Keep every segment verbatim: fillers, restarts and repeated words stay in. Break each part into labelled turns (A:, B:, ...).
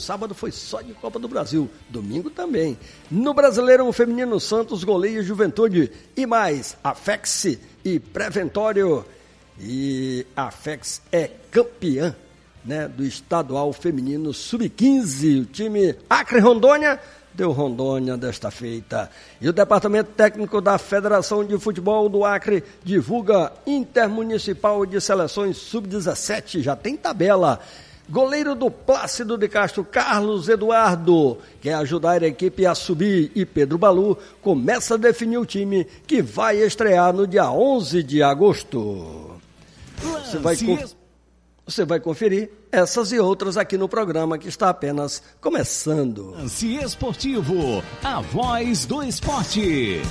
A: Sábado foi só de Copa do Brasil, domingo também. No Brasileirão Feminino, Santos goleia Juventude e mais, Afex e Preventório. E a Afex é campeã, né, do estadual feminino sub quinze. O time Acre Rondônia deu Rondônia desta feita. E o Departamento Técnico da Federação de Futebol do Acre divulga Intermunicipal de Seleções sub dezessete, já tem tabela. Goleiro do Plácido de Castro, Carlos Eduardo, quer ajudar a equipe a subir, e Pedro Balu começa a definir o time que vai estrear no dia onze de agosto. Você vai, você vai conferir essas e outras aqui no programa que está apenas começando.
B: Lance Esportivo, a voz do esporte.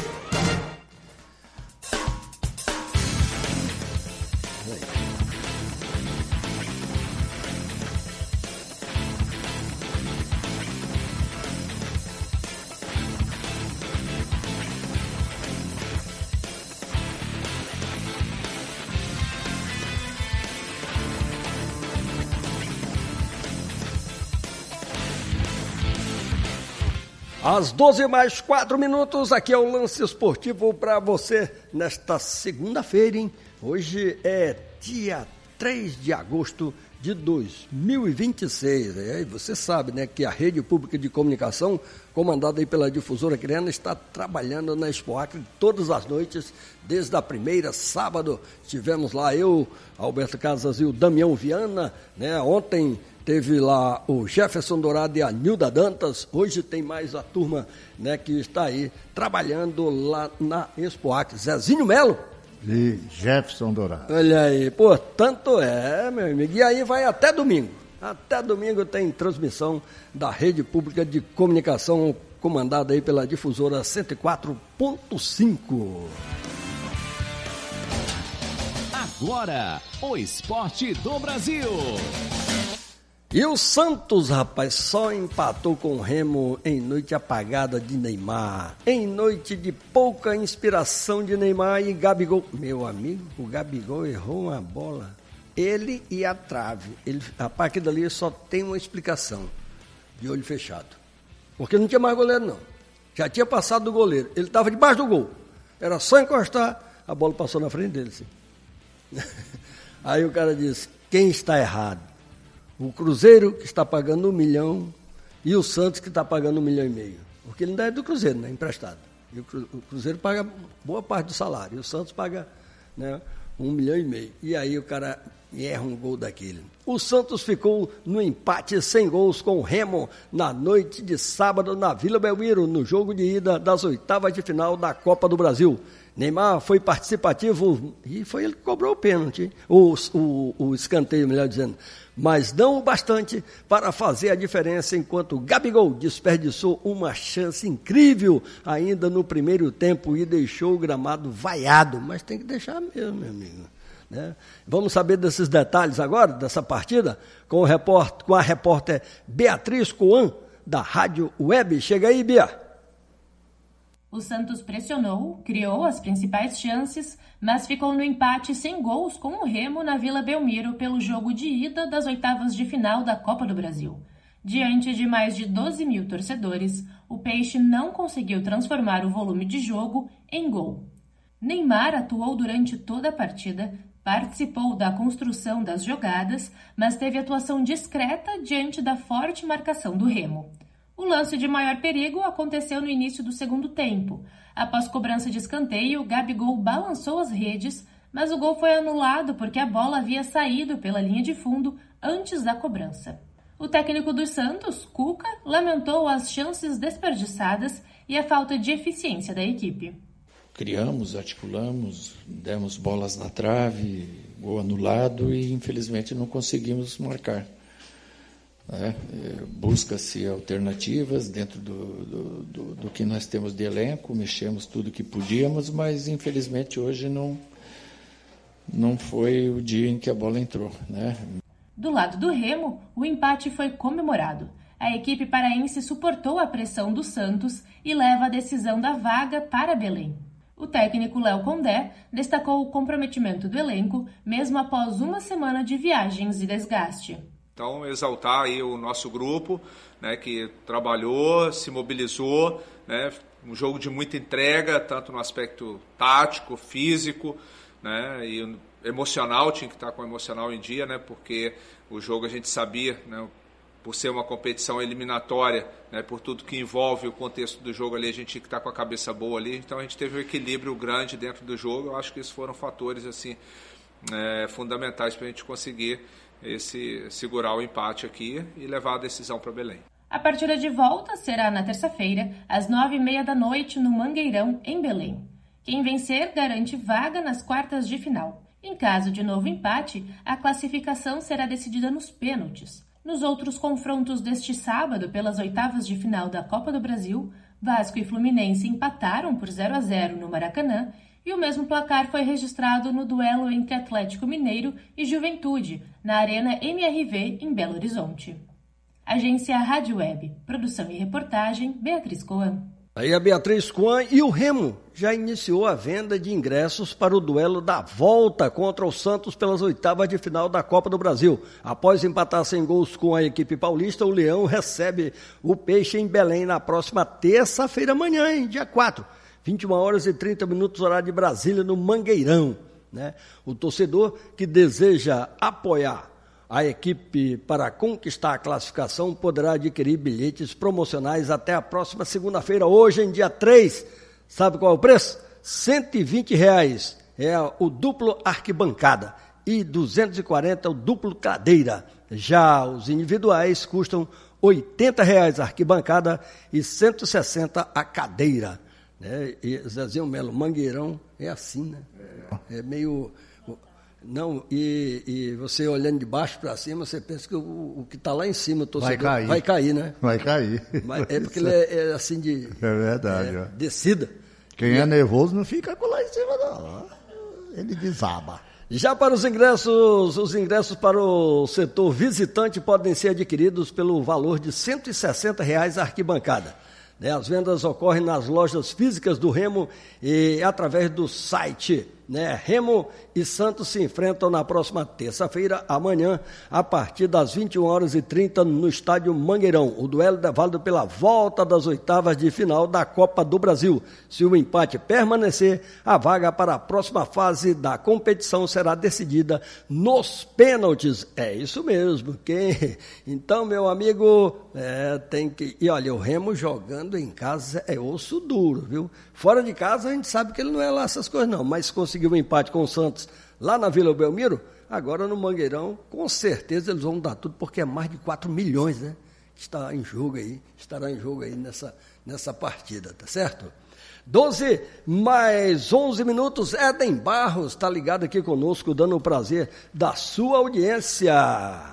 A: Às doze mais quatro minutos, aqui é o Lance Esportivo para você nesta segunda-feira, hein? Hoje é dia três de agosto de dois mil e vinte e seis. E você sabe, né, que a rede pública de comunicação, comandada aí pela difusora Criana, está trabalhando na Expo Acre todas as noites, desde a primeira, sábado, estivemos lá eu, Alberto Casas e o Damião Viana, né? Ontem teve lá o Jefferson Dourado e a Nilda Dantas. Hoje tem mais a turma, né, que está aí trabalhando lá na Expo Acre. Zezinho Melo.
C: E Jefferson Dourado.
A: Olha aí, portanto é, meu amigo. E aí vai até domingo. Até domingo tem transmissão da rede pública de comunicação, comandada aí pela difusora cento e quatro ponto cinco.
B: Agora, o esporte do Brasil.
A: E o Santos, rapaz, só empatou com o Remo em noite apagada de Neymar. Em noite de pouca inspiração de Neymar e Gabigol. Meu amigo, o Gabigol errou uma bola. Ele e a trave. Ele, rapaz, aquilo dali só tem uma explicação. De olho fechado. Porque não tinha mais goleiro, não. Já tinha passado do goleiro. Ele estava debaixo do gol. Era só encostar, a bola passou na frente dele, assim. Aí o cara disse, quem está errado? O Cruzeiro, que está pagando um milhão, e o Santos, que está pagando um milhão e meio. Porque ele ainda é do Cruzeiro, né? Emprestado. E o Cruzeiro paga boa parte do salário, e o Santos paga, né, um milhão e meio. E aí o cara erra um gol daquele. O Santos ficou no empate sem gols com o Remo na noite de sábado na Vila Belmiro, no jogo de ida das oitavas de final da Copa do Brasil. Neymar foi participativo e foi ele que cobrou o pênalti, o, o, o escanteio, melhor dizendo, mas não o bastante para fazer a diferença, enquanto Gabigol desperdiçou uma chance incrível ainda no primeiro tempo e deixou o gramado vaiado, mas tem que deixar mesmo, meu amigo. Né? Vamos saber desses detalhes agora, dessa partida, com, o repórter, com a repórter Beatriz Coan, da Rádio Web. Chega aí, Bia.
D: O Santos pressionou, criou as principais chances, mas ficou no empate sem gols com o Remo na Vila Belmiro pelo jogo de ida das oitavas de final da Copa do Brasil. Diante de mais de doze mil torcedores, o Peixe não conseguiu transformar o volume de jogo em gol. Neymar atuou durante toda a partida, participou da construção das jogadas, mas teve atuação discreta diante da forte marcação do Remo. O lance de maior perigo aconteceu no início do segundo tempo. Após cobrança de escanteio, Gabigol balançou as redes, mas o gol foi anulado porque a bola havia saído pela linha de fundo antes da cobrança. O técnico dos Santos, Cuca, lamentou as chances desperdiçadas e a falta de eficiência da equipe.
E: Criamos, articulamos, demos bolas na trave, gol anulado e infelizmente não conseguimos marcar. É, busca-se alternativas dentro do, do, do, do que nós temos de elenco, mexemos tudo que podíamos, mas infelizmente hoje não, não foi o dia em que a bola entrou, né?
D: Do lado do Remo, o empate foi comemorado. A equipe paraense suportou a pressão do Santos e leva a decisão da vaga para Belém. O técnico Léo Condé destacou o comprometimento do elenco, mesmo após uma semana de viagens e desgaste.
F: Então, exaltar aí o nosso grupo, né, que trabalhou, se mobilizou, né, um jogo de muita entrega, tanto no aspecto tático, físico, né, e emocional, tinha que estar com o emocional em dia, né, porque o jogo a gente sabia, né, por ser uma competição eliminatória, né, por tudo que envolve o contexto do jogo ali, a gente tinha que estar com a cabeça boa ali, então a gente teve um equilíbrio grande dentro do jogo. Eu acho que esses foram fatores assim, é, fundamentais para a gente conseguir esse, segurar o empate aqui e levar a decisão para Belém.
D: A partida de volta será na terça-feira, às nove e meia da noite, no Mangueirão, em Belém. Quem vencer garante vaga nas quartas de final. Em caso de novo empate, a classificação será decidida nos pênaltis. Nos outros confrontos deste sábado, pelas oitavas de final da Copa do Brasil, Vasco e Fluminense empataram por zero a zero no Maracanã e o mesmo placar foi registrado no duelo entre Atlético Mineiro e Juventude, na Arena M R V, em Belo Horizonte. Agência Rádio Web. Produção e reportagem, Beatriz Coan.
A: Aí a Beatriz Coan. E o Remo já iniciou a venda de ingressos para o duelo da volta contra o Santos pelas oitavas de final da Copa do Brasil. Após empatar sem gols com a equipe paulista, o Leão recebe o Peixe em Belém na próxima terça-feira amanhã, hein, dia quatro. vinte e uma horas e trinta minutos, horário de Brasília, no Mangueirão. Né? O torcedor que deseja apoiar a equipe para conquistar a classificação poderá adquirir bilhetes promocionais até a próxima segunda-feira, hoje em dia três. Sabe qual é o preço? cento e vinte reais é o duplo arquibancada e duzentos e quarenta o duplo cadeira. Já os individuais custam oitenta reais a arquibancada e cento e sessenta a cadeira. Né? E Zezinho Melo, Mangueirão é assim, né? É meio... Não, e, e você olhando de baixo para cima, você pensa que o, o que está lá em cima, o torcedor, vai cair, vai cair, né?
C: Vai cair.
A: Mas é porque ele é, é assim de...
C: É verdade.
A: É, descida.
C: Quem é nervoso não fica com lá em cima, não. Ele desaba.
A: Já para os ingressos, os ingressos para o setor visitante podem ser adquiridos pelo valor de cento e sessenta reais a arquibancada. As vendas ocorrem nas lojas físicas do Remo e através do site. Né? Remo e Santos se enfrentam na próxima terça-feira, amanhã, a partir das vinte e uma horas e trinta, no estádio Mangueirão. O duelo é válido pela volta das oitavas de final da Copa do Brasil. Se o empate permanecer, a vaga para a próxima fase da competição será decidida nos pênaltis. É isso mesmo. Quem... Então, meu amigo, é, tem que... E olha, o Remo jogando em casa é osso duro, viu? Fora de casa a gente sabe que ele não é lá essas coisas não, mas conseguiu um empate com o Santos lá na Vila Belmiro, agora no Mangueirão, com certeza eles vão dar tudo, porque é mais de quatro milhões, né? Está em jogo aí, estará em jogo aí nessa, nessa partida, tá certo? doze mais onze minutos, Éden Barros está ligado aqui conosco, dando o prazer da sua audiência.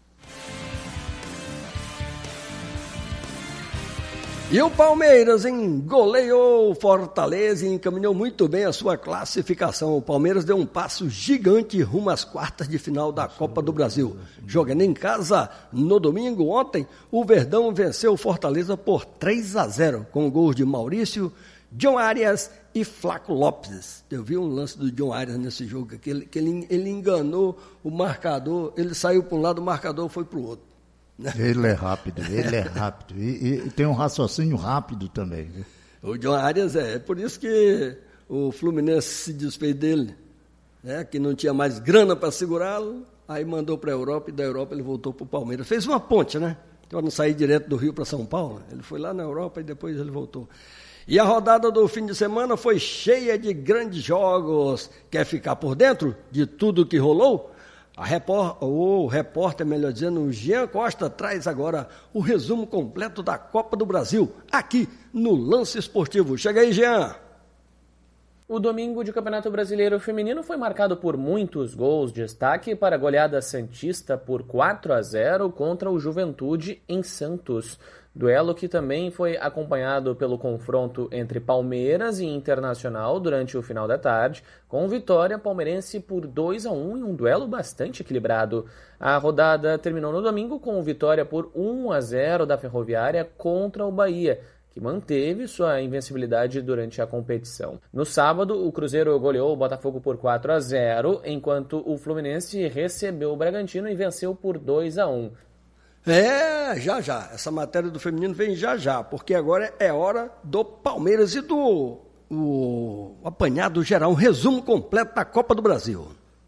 A: E o Palmeiras engoleou Fortaleza e encaminhou muito bem a sua classificação. O Palmeiras deu um passo gigante rumo às quartas de final da Copa do Brasil. Jogando em casa no domingo, ontem, o Verdão venceu o Fortaleza por três a zero, com gols de Maurício, John Arias e Flaco Lopes. Eu vi um lance do John Arias nesse jogo, que ele, que ele, ele enganou o marcador, ele saiu para um lado, o marcador foi para o outro.
C: Ele é rápido, ele é rápido. E, e tem um raciocínio rápido também. Viu?
A: O John Arias é, é por isso que o Fluminense se desfez dele, né, que não tinha mais grana para segurá-lo, aí mandou para a Europa e da Europa ele voltou para o Palmeiras. Fez uma ponte, né? Para não sair direto do Rio para São Paulo. Ele foi lá na Europa e depois ele voltou. E a rodada do fim de semana foi cheia de grandes jogos. Quer ficar por dentro de tudo que rolou? A repórter, o repórter, melhor dizendo, o Jean Costa, traz agora o resumo completo da Copa do Brasil, aqui no Lance Esportivo. Chega aí, Jean!
G: O domingo de Campeonato Brasileiro Feminino foi marcado por muitos gols. Destaque para a goleada santista por quatro a zero contra o Juventude em Santos. Duelo que também foi acompanhado pelo confronto entre Palmeiras e Internacional durante o final da tarde, com vitória palmeirense por dois a um em um duelo bastante equilibrado. A rodada terminou no domingo com vitória por um a zero da Ferroviária contra o Bahia, que manteve sua invencibilidade durante a competição. No sábado, o Cruzeiro goleou o Botafogo por quatro a zero, enquanto o Fluminense recebeu o Bragantino e venceu por dois a um.
A: É, já já. Essa matéria do feminino vem já já, porque agora é hora do Palmeiras e do o apanhado geral, um resumo completo da Copa do Brasil.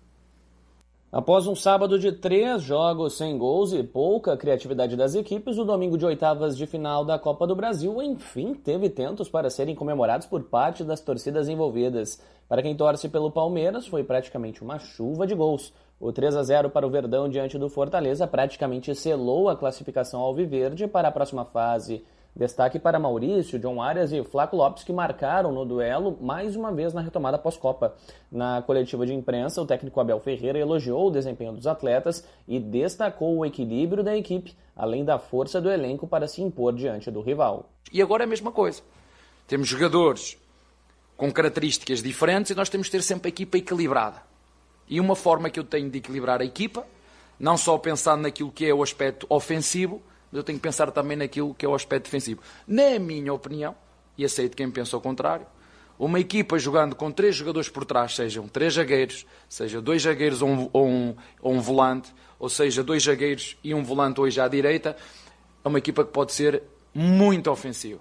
G: Após um sábado de três jogos sem gols e pouca criatividade das equipes, o domingo de oitavas de final da Copa do Brasil, enfim, teve tentos para serem comemorados por parte das torcidas envolvidas. Para quem torce pelo Palmeiras, foi praticamente uma chuva de gols. O três a zero para o Verdão diante do Fortaleza praticamente selou a classificação alviverde para a próxima fase. Destaque para Maurício, John Arias e Flaco Lopes, que marcaram no duelo mais uma vez na retomada pós-Copa. Na coletiva de imprensa, o técnico Abel Ferreira elogiou o desempenho dos atletas e destacou o equilíbrio da equipe, além da força do elenco para se impor diante do rival.
H: E agora é a mesma coisa. Temos jogadores com características diferentes e nós temos de ter sempre a equipa equilibrada. E uma forma que eu tenho de equilibrar a equipa, não só pensando naquilo que é o aspecto ofensivo, mas eu tenho que pensar também naquilo que é o aspecto defensivo. Na minha opinião, e aceito quem pensa o contrário, uma equipa jogando com três jogadores por trás, sejam três zagueiros, seja dois zagueiros ou um, ou um, ou um volante, ou seja, dois zagueiros e um volante hoje à direita, é uma equipa que pode ser muito ofensiva.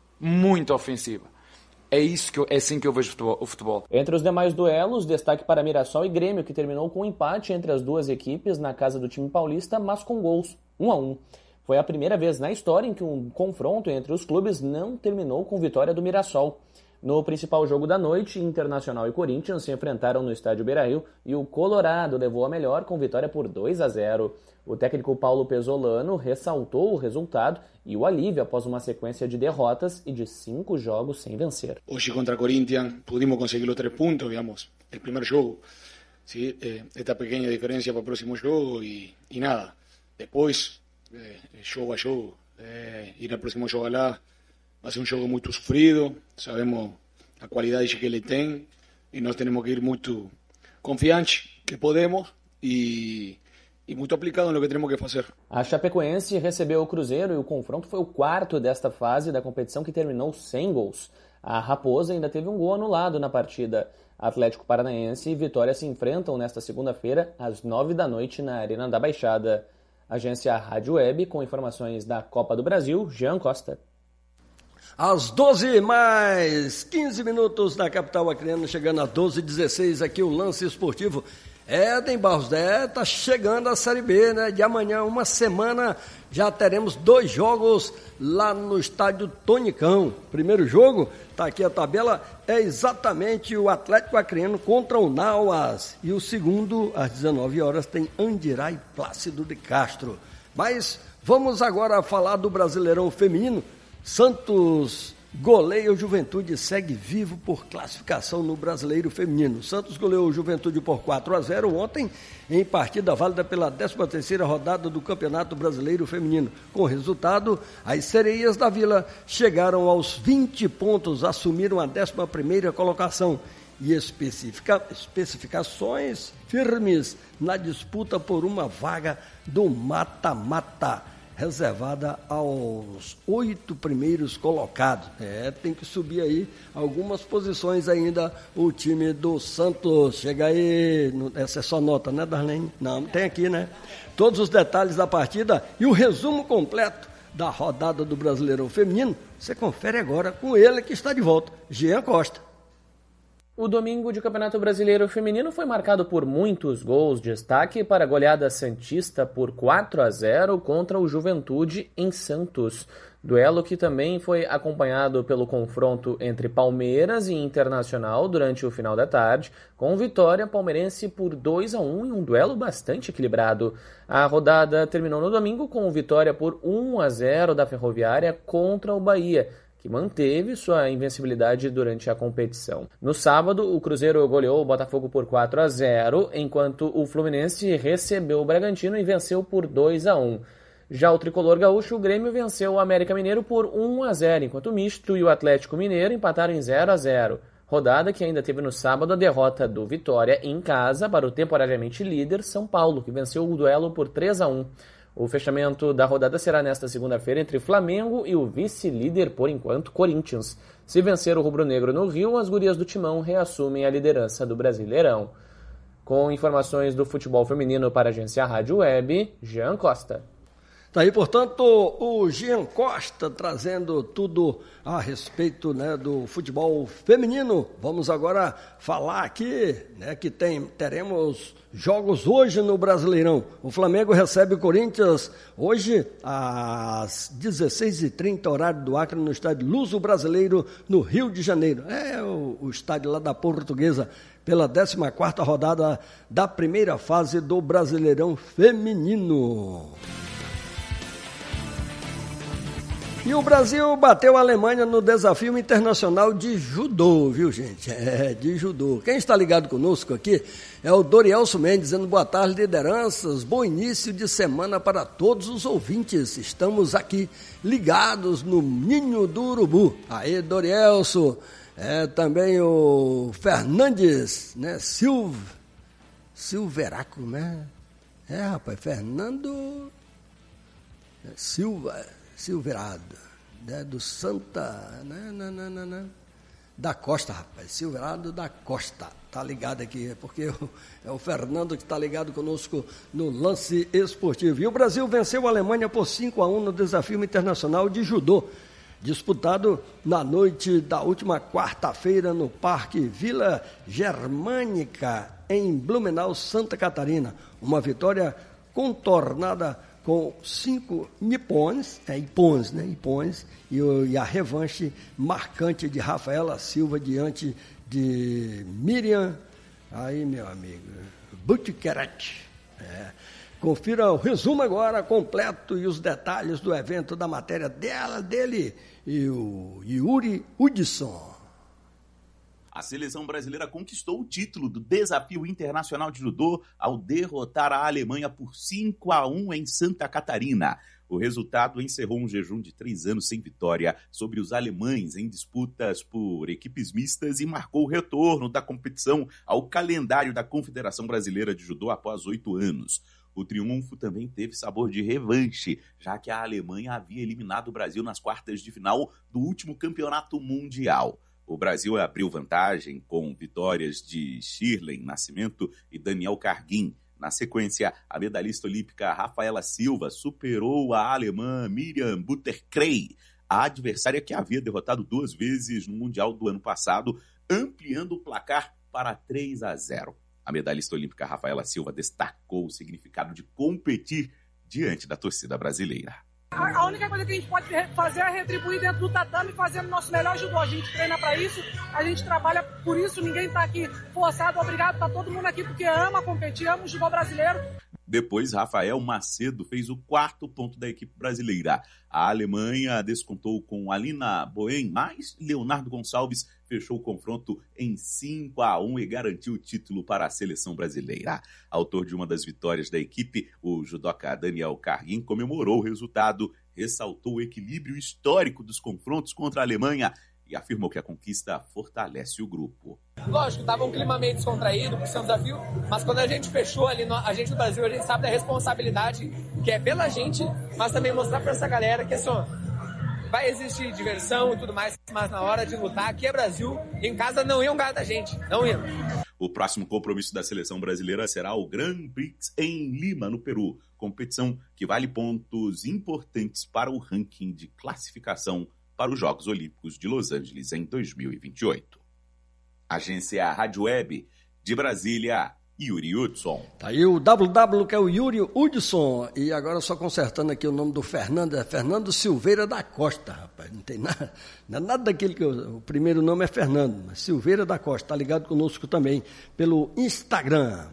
H: Muito ofensiva. É, isso que eu, é assim que eu vejo o futebol.
G: Entre os demais duelos, destaque para Mirassol e Grêmio, que terminou com um empate entre as duas equipes na casa do time paulista, mas com gols, um a um. Foi a primeira vez na história em que um confronto entre os clubes não terminou com vitória do Mirassol. No principal jogo da noite, Internacional e Corinthians se enfrentaram no estádio Beira-Rio e o Colorado levou a melhor com vitória por dois a zero. O técnico Paulo Pesolano ressaltou o resultado e o alívio após uma sequência de derrotas e de cinco jogos sem vencer.
I: Hoje contra Corinthians pudimos conseguir os três pontos, digamos, o primeiro jogo. ¿Sí? Eh, esta pequena diferença para o próximo jogo e, e nada. Depois, eh, jogo a jogo, eh, ir ao próximo jogo lá vai ser um jogo muito sofrido, sabemos a qualidade que ele tem e nós temos que ir muito confiantes que podemos e... e muito aplicado no que temos que fazer.
G: A Chapecoense recebeu o Cruzeiro e o confronto foi o quarto desta fase da competição, que terminou sem gols. A Raposa ainda teve um gol anulado na partida. Atlético Paranaense e Vitória se enfrentam nesta segunda-feira, às nove da noite, na Arena da Baixada. Agência Rádio Web, com informações da Copa do Brasil, Jean Costa.
A: Às doze mais quinze minutos na capital acreana, chegando a doze e dezesseis, aqui o Lance Esportivo. Éden Barros, é, tá chegando a Série B, né? De amanhã, uma semana, já teremos dois jogos lá no estádio Tonicão. Primeiro jogo, tá aqui a tabela, é exatamente o Atlético Acreano contra o Nauas. E o segundo, às dezenove horas, tem Andirá e Plácido de Castro. Mas vamos agora falar do Brasileirão Feminino. Santos goleia o Juventude e segue vivo por classificação no Brasileiro Feminino. Santos goleou o Juventude por quatro a zero ontem, em partida válida pela décima terceira rodada do Campeonato Brasileiro Feminino. Com o resultado, as Sereias da Vila chegaram aos vinte pontos, assumiram a décima primeira colocação e especifica, especificações firmes na disputa por uma vaga do mata-mata, reservada aos oito primeiros colocados. É, tem que subir aí algumas posições ainda o time do Santos. Chega aí, essa é só nota, né, Darlene? Não, tem aqui, né? Todos os detalhes da partida e o resumo completo da rodada do Brasileirão Feminino, você confere agora com ele que está de volta, Jean Costa.
G: O domingo de Campeonato Brasileiro Feminino foi marcado por muitos gols. Destaque para a goleada santista por quatro a zero contra o Juventude em Santos. Duelo que também foi acompanhado pelo confronto entre Palmeiras e Internacional durante o final da tarde, com vitória palmeirense por dois a um em um duelo bastante equilibrado. A rodada terminou no domingo com vitória por um a zero da Ferroviária contra o Bahia, que manteve sua invencibilidade durante a competição. No sábado, o Cruzeiro goleou o Botafogo por quatro a zero, enquanto o Fluminense recebeu o Bragantino e venceu por dois a um. Já o tricolor gaúcho, o Grêmio venceu o América Mineiro por um a zero, enquanto o Misto e o Atlético Mineiro empataram em zero a zero. Rodada que ainda teve no sábado a derrota do Vitória em casa para o temporariamente líder São Paulo, que venceu o duelo por três a um. O fechamento da rodada será nesta segunda-feira entre Flamengo e o vice-líder, por enquanto, Corinthians. Se vencer o rubro-negro no Rio, as gurias do Timão reassumem a liderança do Brasileirão. Com informações do futebol feminino para a agência Rádio Web, Jean Costa.
A: Tá aí, portanto, o Jean Costa trazendo tudo a respeito, né, do futebol feminino. Vamos agora falar aqui, né, que tem, teremos jogos hoje no Brasileirão. O Flamengo recebe o Corinthians hoje às dezesseis e trinta, horário do Acre, no estádio Luso Brasileiro, no Rio de Janeiro. É o, o estádio lá da Portuguesa, pela décima quarta rodada da primeira fase do Brasileirão Feminino. E o Brasil bateu a Alemanha no desafio internacional de judô, viu, gente? É, de judô. Quem está ligado conosco aqui é o Dorielso Mendes, dizendo boa tarde, lideranças, bom início de semana para todos os ouvintes. Estamos aqui ligados no Ninho do Urubu. Aí, Dorielso, é, também o Fernandes, né? Silv... Silveraco, né? É, rapaz, Fernando Silva... Silverado, né, do Santa, né, né, né, né, né, da Costa, rapaz, Silverado da Costa, tá ligado aqui, porque é o Fernando que está ligado conosco no lance esportivo. E o Brasil venceu a Alemanha por cinco a um no desafio internacional de judô, disputado na noite da última quarta-feira no Parque Vila Germânica, em Blumenau, Santa Catarina. Uma vitória contornada com cinco nipões, é, ipões, né, ipões, e, e a revanche marcante de Rafaela Silva diante de Miriam, aí, meu amigo, Buttigieg. É. Confira o resumo agora completo e os detalhes do evento, da matéria dela, dele e o Yuri Hudson.
J: A seleção brasileira conquistou o título do Desafio Internacional de Judô ao derrotar a Alemanha por cinco a um em Santa Catarina. O resultado encerrou um jejum de três anos sem vitória sobre os alemães em disputas por equipes mistas e marcou o retorno da competição ao calendário da Confederação Brasileira de Judô após oito anos. O triunfo também teve sabor de revanche, já que a Alemanha havia eliminado o Brasil nas quartas de final do último campeonato mundial. O Brasil abriu vantagem com vitórias de Shirley Nascimento e Daniel Carguin. Na sequência, a medalhista olímpica Rafaela Silva superou a alemã Miriam Buttigieg, a adversária que havia derrotado duas vezes no Mundial do ano passado, ampliando o placar para três a zero. A medalhista olímpica Rafaela Silva destacou o significado de competir diante da torcida brasileira.
K: A única coisa que a gente pode fazer é retribuir dentro do tatame, fazendo o nosso melhor judô. A gente treina para isso, a gente trabalha por isso, ninguém está aqui forçado, obrigado, está todo mundo aqui porque ama competir, ama o judô brasileiro.
J: Depois, Rafael Macedo fez o quarto ponto da equipe brasileira. A Alemanha descontou com Alina Boen, mas Leonardo Gonçalves fechou o confronto em cinco a um e garantiu o título para a seleção brasileira. Autor de uma das vitórias da equipe, o judoca Daniel Carguin comemorou o resultado, ressaltou o equilíbrio histórico dos confrontos contra a Alemanha e afirmou que a conquista fortalece o grupo.
L: Lógico, estava um clima meio descontraído, por ser um desafio, mas quando a gente fechou ali, a gente do Brasil, a gente sabe da responsabilidade que é pela gente, mas também mostrar para essa galera que assim, vai existir diversão e tudo mais, mas na hora de lutar, aqui é Brasil, em casa não iam ganhar da gente, não iam.
J: O próximo compromisso da seleção brasileira será o Grand Prix em Lima, no Peru, competição que vale pontos importantes para o ranking de classificação para os Jogos Olímpicos de Los Angeles em dois mil e vinte e oito. Agência Rádio Web de Brasília, Yuri Hudson.
A: Tá aí o W W, que é o Yuri Hudson. E agora só consertando aqui o nome do Fernando, é Fernando Silveira da Costa, rapaz. Não tem nada, não é nada daquele que eu, o primeiro nome é Fernando, mas Silveira da Costa, tá ligado conosco também pelo Instagram.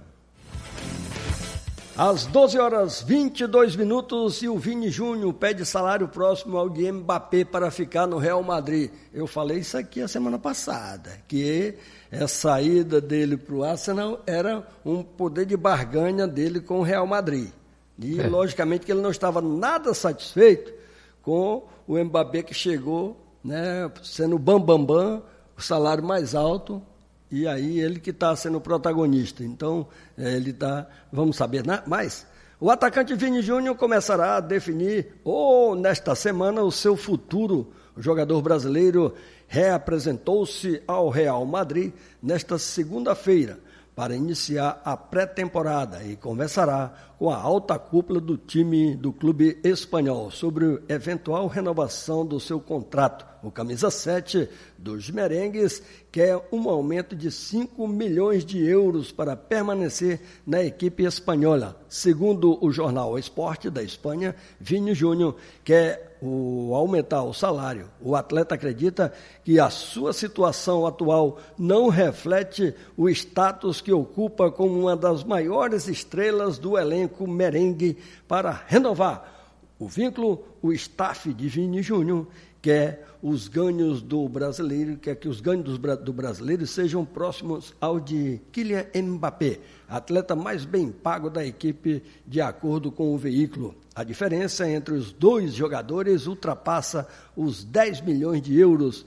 A: Às doze horas e vinte e dois minutos, e o Vini Júnior pede salário próximo ao de Mbappé para ficar no Real Madrid. Eu falei isso aqui a semana passada, que a saída dele para o Arsenal era um poder de barganha dele com o Real Madrid. E, é. logicamente, que ele não estava nada satisfeito com o Mbappé que chegou, né, sendo o bambambam, bam, bam, o salário mais alto. E aí ele que está sendo o protagonista. Então, ele está... Vamos saber mais? O atacante Vini Júnior começará a definir, ou nesta semana, o seu futuro. O jogador brasileiro reapresentou-se ao Real Madrid nesta segunda-feira para iniciar a pré-temporada e conversará com a alta cúpula do time do clube espanhol sobre eventual renovação do seu contrato. O camisa sete dos merengues quer um aumento de cinco milhões de euros para permanecer na equipe espanhola. Segundo o jornal Esporte da Espanha, Vini Júnior quer o aumentar o salário. O atleta acredita que a sua situação atual não reflete o status que ocupa como uma das maiores estrelas do elenco merengue. Para renovar o vínculo, o staff de Vini Júnior quer os ganhos do brasileiro, quer que os ganhos do, do brasileiro sejam próximos ao de Kylian Mbappé, atleta mais bem pago da equipe, de acordo com o veículo. A diferença entre os dois jogadores ultrapassa os dez milhões de euros.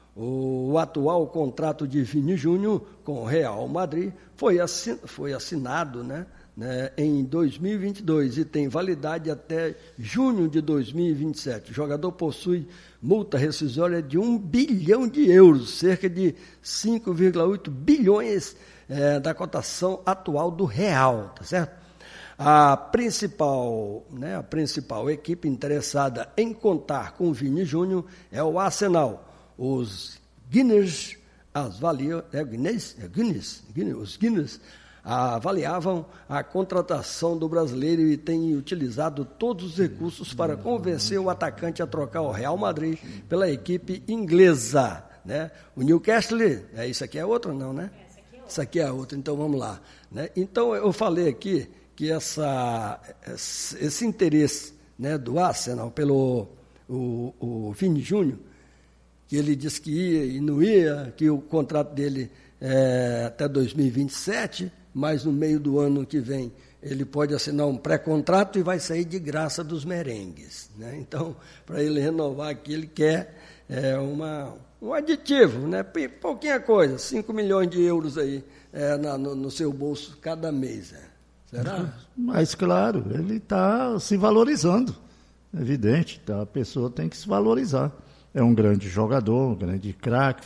A: O atual contrato de Vini Júnior com o Real Madrid foi, assin, foi assinado, né, né, em dois mil e vinte e dois e tem validade até junho de dois mil e vinte e sete. O jogador possui multa rescisória de um bilhão de euros, cerca de cinco vírgula oito bilhões é, da cotação atual do real, tá certo? A principal, né, a principal equipe interessada em contar com Vini Júnior é o Arsenal. Os Guinness, as valiam, é Guinness, é Guinness, Guinness, os Guinness avaliavam a contratação do brasileiro e têm utilizado todos os recursos para convencer o atacante a trocar o Real Madrid pela equipe inglesa, né? O Newcastle, é, isso aqui é outra não, né? Isso aqui é outra, então vamos lá, né? Então eu falei aqui que essa, esse interesse, né, do Arsenal pelo o, o Vini Júnior, que ele disse que ia e não ia, que o contrato dele é até dois mil e vinte e sete, mas no meio do ano que vem ele pode assinar um pré-contrato e vai sair de graça dos merengues, né? Então, para ele renovar aqui, ele quer é, uma, um aditivo, né? Pouquinha coisa, cinco milhões de euros aí é, na, no, no seu bolso cada mês. É. Será?
C: Mas, claro, ele está se valorizando, é evidente, tá? A pessoa tem que se valorizar. É um grande jogador, um grande craque,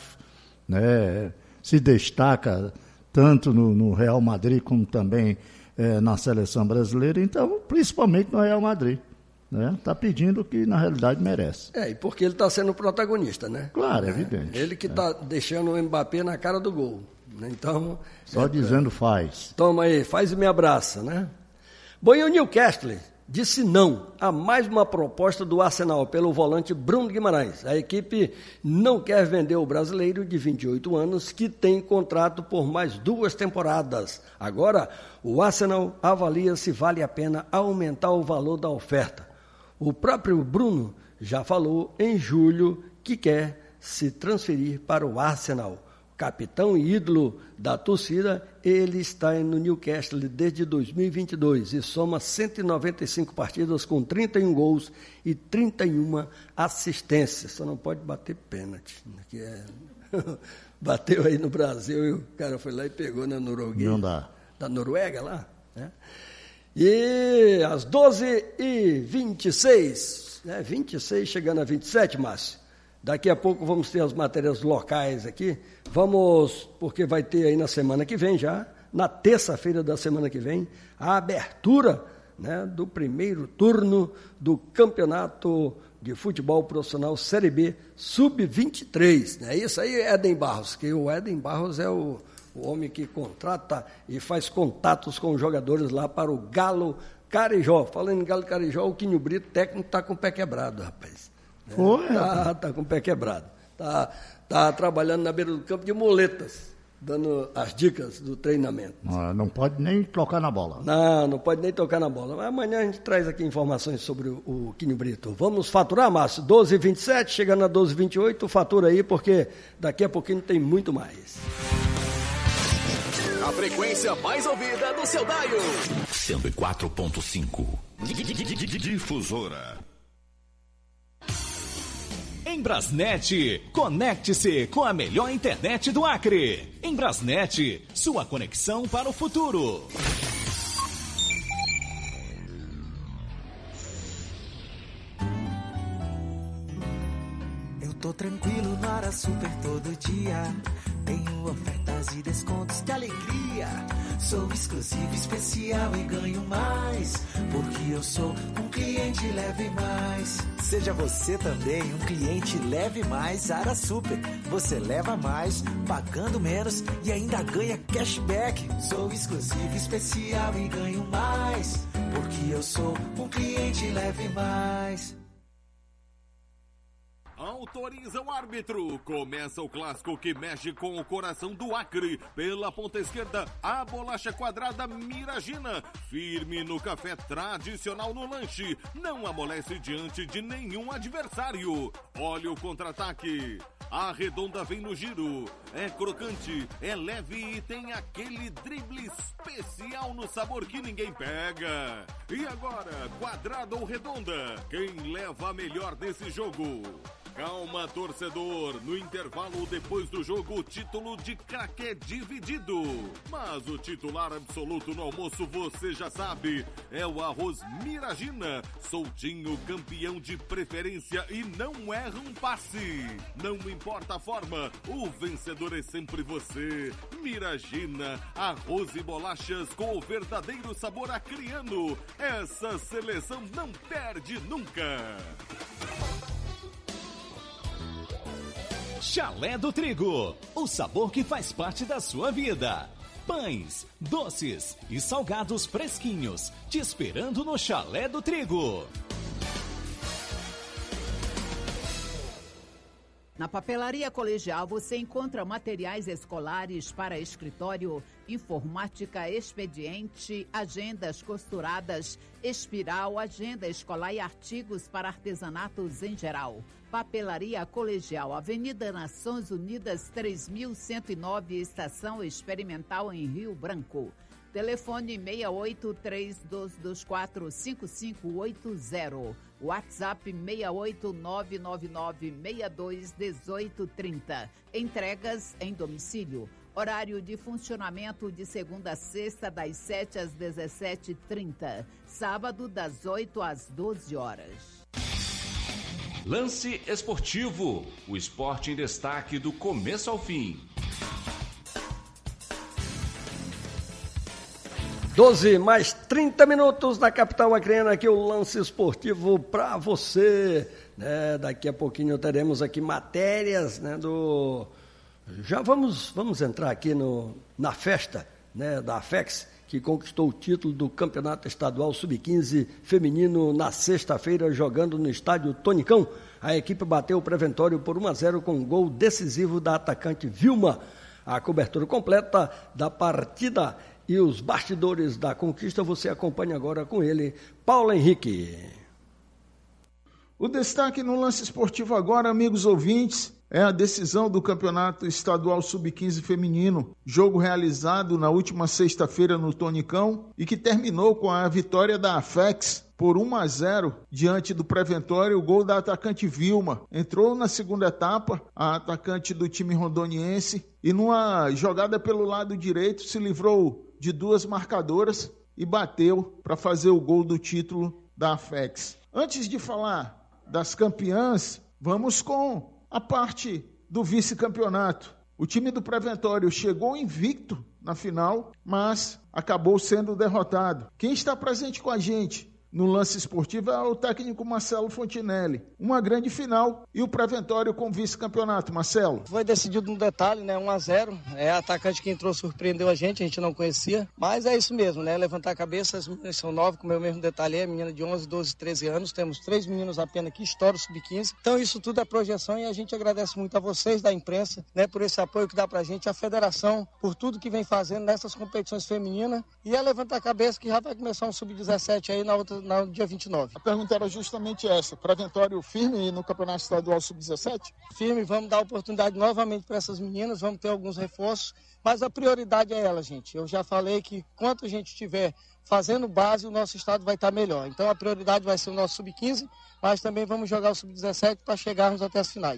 C: né? Se destaca tanto no, no Real Madrid como também é, na seleção brasileira, então, principalmente no Real Madrid. Né? Está pedindo o que, na realidade, merece.
A: É, e porque ele está sendo protagonista, né?
C: Claro, é,
A: é
C: evidente.
A: Ele que está é. deixando o Mbappé na cara do gol. Né? Então,
C: Só é, dizendo faz.
A: Toma aí, faz e me abraça, né? Bom, e o Newcastle disse não a mais uma proposta do Arsenal pelo volante Bruno Guimarães. A equipe não quer vender o brasileiro de vinte e oito anos, que tem contrato por mais duas temporadas. Agora, o Arsenal avalia se vale a pena aumentar o valor da oferta. O próprio Bruno já falou em julho que quer se transferir para o Arsenal. Capitão e ídolo da torcida, ele está no Newcastle desde dois mil e vinte e dois e soma cento e noventa e cinco partidas com trinta e um gols e trinta e uma assistências. Só não pode bater pênalti. Que é... Bateu aí no Brasil e o cara foi lá e pegou na Noruega.
C: Não dá.
A: Da Noruega lá. Né? E às doze e vinte e seis, né? vinte e seis chegando a vinte e sete, Márcio. Daqui a pouco vamos ter as matérias locais aqui. Vamos, porque vai ter aí na semana que vem já, na terça-feira da semana que vem, a abertura, né, do primeiro turno do Campeonato de Futebol Profissional Série B sub vinte e três. Né? Isso aí é Éden Barros, que o Éden Barros é o, o homem que contrata e faz contatos com os jogadores lá para o Galo Carijó. Falando em Galo Carijó, o Quinho Brito, técnico, está com o pé quebrado, rapaz.
C: Foi?
A: Tá, tá com o pé quebrado. Tá, tá trabalhando na beira do campo de muletas, dando as dicas do treinamento.
C: Não, não pode nem tocar na bola.
A: Não, não pode nem tocar na bola. Mas amanhã a gente traz aqui informações sobre o, o Quinho Brito. Vamos faturar, Márcio? doze e vinte e sete, chegando a doze e vinte e oito, fatura aí, porque daqui a pouquinho tem muito mais.
B: A frequência mais ouvida do seu dial. cento e quatro ponto cinco. Difusora. Em Brasnet, conecte-se com a melhor internet do Acre. Em Brasnet, sua conexão para o futuro.
M: Tô tranquilo na Ara Super todo dia. Tenho ofertas e descontos, que alegria. Sou exclusivo, especial e ganho mais. Porque eu sou um cliente Leve Mais. Seja você também um cliente Leve Mais Ara Super. Você leva mais, pagando menos e ainda ganha cashback. Sou exclusivo, especial e ganho mais. Porque eu sou um cliente Leve Mais.
N: Autoriza o árbitro. Começa o clássico que mexe com o coração do Acre. Pela ponta esquerda, a bolacha quadrada Miragina. Firme no café, tradicional no lanche. Não amolece diante de nenhum adversário. Olha o contra-ataque. A redonda vem no giro. É crocante, é leve e tem aquele drible especial no sabor que ninguém pega. E agora, quadrada ou redonda? Quem leva a melhor nesse jogo? Calma, torcedor. No intervalo depois do jogo, o título de craque é dividido. Mas o titular absoluto no almoço, você já sabe, é o arroz Miragina. Soltinho, campeão de preferência e não erra um passe. Não importa a forma, o vencedor é sempre você. Miragina, arroz e bolachas com o verdadeiro sabor acriano. Essa seleção não perde nunca.
B: Chalé do Trigo, o sabor que faz parte da sua vida. Pães, doces e salgados fresquinhos, te esperando no Chalé do Trigo.
O: Na Papelaria Colegial você encontra materiais escolares para escritório, informática, expediente, agendas costuradas, espiral, agenda escolar e artigos para artesanatos em geral. Papelaria Colegial, Avenida Nações Unidas três mil cento e nove, Estação Experimental em Rio Branco. Telefone seis oito três dois dois quatro cinco cinco oito zero. WhatsApp seis oito nove nove nove seis dois um oito três zero. Entregas em domicílio. Horário de funcionamento de segunda a sexta, das sete às dezessete e trinta. Sábado, das oito às doze horas.
P: Lance Esportivo, o esporte em destaque do começo ao fim.
A: doze mais trinta minutos na capital acreana, aqui o Lance Esportivo para você, né? Daqui a pouquinho teremos aqui matérias, né, do... Já vamos, vamos entrar aqui no, na festa, né, da Afex, que conquistou o título do Campeonato Estadual sub quinze feminino na sexta-feira, jogando no estádio Tonicão. A equipe bateu o Preventório por um a zero com um gol decisivo da atacante Vilma. A cobertura completa da partida e os bastidores da conquista você acompanha agora com ele, Paulo Henrique.
Q: O destaque no Lance Esportivo agora, amigos ouvintes, é a decisão do Campeonato Estadual sub quinze feminino, jogo realizado na última sexta-feira no Tonicão e que terminou com a vitória da Afex por um a zero diante do Preventório, o gol da atacante Vilma. Entrou na segunda etapa a atacante do time rondoniense e numa jogada pelo lado direito se livrou de duas marcadoras e bateu para fazer o gol do título da Afex. Antes de falar das campeãs, vamos com a parte do vice-campeonato. O time do Preventório chegou invicto na final, mas acabou sendo derrotado. Quem está presente com a gente no Lance Esportivo é o técnico Marcelo Fontinelli. Uma grande final e o Preventório com vice-campeonato. Marcelo.
R: Foi decidido no detalhe, né? um a zero. É a atacante que entrou, surpreendeu a gente, a gente não conhecia. Mas é isso mesmo, né? Levantar a cabeça, as meninas são nove, como eu mesmo detalhei, menina de onze, doze, treze anos. Temos três meninos apenas que estouram sub quinze. Então isso tudo é projeção e a gente agradece muito a vocês da imprensa, né? Por esse apoio que dá pra gente, a federação, por tudo que vem fazendo nessas competições femininas. E é levantar a cabeça que já vai começar um sub dezessete aí na outra no dia vinte e nove.
Q: A pergunta era justamente essa, Preventório firme no Campeonato Estadual sub dezessete?
R: Firme, vamos dar oportunidade novamente para essas meninas, vamos ter alguns reforços, mas a prioridade é ela, gente. Eu já falei que quanto a gente estiver fazendo base, o nosso estado vai estar melhor. Então a prioridade vai ser o nosso sub quinze, mas também vamos jogar o sub dezessete para chegarmos até as finais.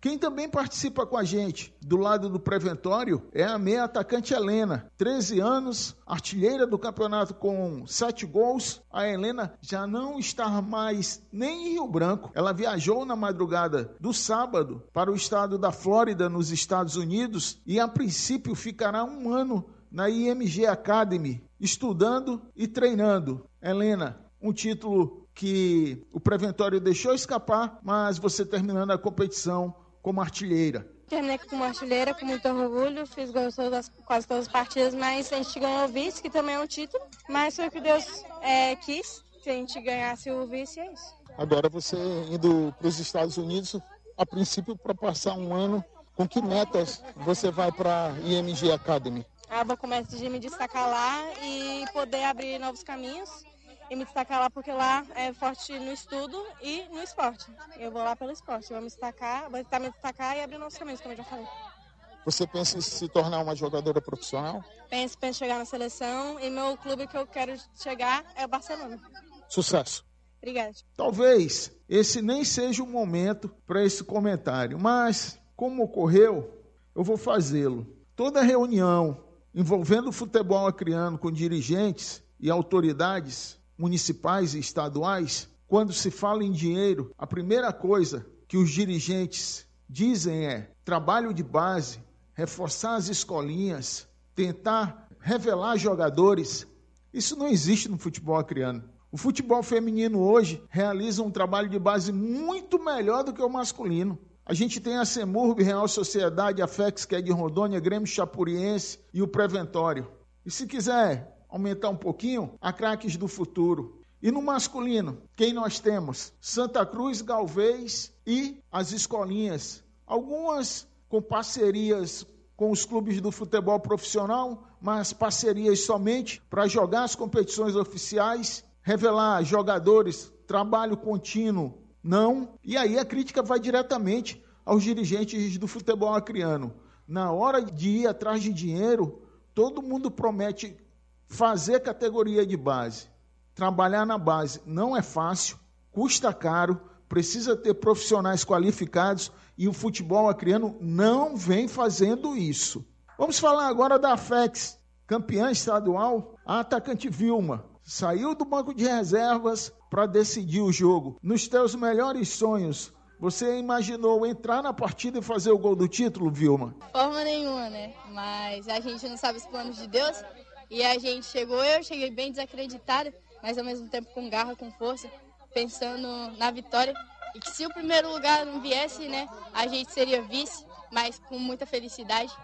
Q: Quem também participa com a gente do lado do Preventório é a meia atacante Helena, treze anos, artilheira do campeonato com sete gols. A Helena já não está mais nem em Rio Branco. Ela viajou na madrugada do sábado para o estado da Flórida, nos Estados Unidos, e a princípio ficará um ano na I M G Academy, estudando e treinando. Helena, um título que o Preventório deixou escapar, mas você terminando a competição como artilheira.
S: Terminei como artilheira, com muito orgulho, fiz gols todas, quase todas as partidas, mas a gente ganhou o vice, que também é um título, mas foi o que Deus é, quis, que a gente ganhasse o vice, é isso.
Q: Agora você indo para os Estados Unidos, a princípio para passar um ano, com que metas você vai para a I M G Academy?
S: Ah, vou começar de me destacar lá e poder abrir novos caminhos. E me destacar lá porque lá é forte no estudo e no esporte. Eu vou lá pelo esporte, eu vou me destacar, vou tentar me destacar e abrir novos caminhos, como eu já falei.
Q: Você pensa em se tornar uma jogadora profissional?
S: Penso, penso em chegar na seleção e meu clube que eu quero chegar é o Barcelona.
Q: Sucesso!
S: Obrigada.
Q: Talvez esse nem seja o momento para esse comentário, mas como ocorreu, eu vou fazê-lo. Toda reunião envolvendo o futebol acreano com dirigentes e autoridades municipais e estaduais, quando se fala em dinheiro, a primeira coisa que os dirigentes dizem é trabalho de base, reforçar as escolinhas, tentar revelar jogadores. Isso não existe no futebol acreano. O futebol feminino hoje realiza um trabalho de base muito melhor do que o masculino. A gente tem a Semurb, Real Sociedade, a F E X, que é de Rondônia, Grêmio Chapuriense e o Preventório. E se quiser aumentar um pouquinho, a Craques do Futuro. E no masculino, quem nós temos? Santa Cruz, Galvez e as escolinhas. Algumas com parcerias com os clubes do futebol profissional, mas parcerias somente para jogar as competições oficiais, revelar jogadores, trabalho contínuo, não. E aí a crítica vai diretamente aos dirigentes do futebol acreano. Na hora de ir atrás de dinheiro, todo mundo promete fazer categoria de base, trabalhar na base não é fácil, custa caro, precisa ter profissionais qualificados e o futebol acreano não vem fazendo isso. Vamos falar agora da F E X, campeã estadual, a atacante Vilma. Saiu do banco de reservas para decidir o jogo. Nos teus melhores sonhos, você imaginou entrar na partida e fazer o gol do título, Vilma?
T: Forma nenhuma, né? Mas a gente não sabe os planos de Deus. E a gente chegou, eu cheguei bem desacreditada, mas ao mesmo tempo com garra, com força, pensando na vitória. E que se o primeiro lugar não viesse, né, a gente seria vice, mas com muita felicidade.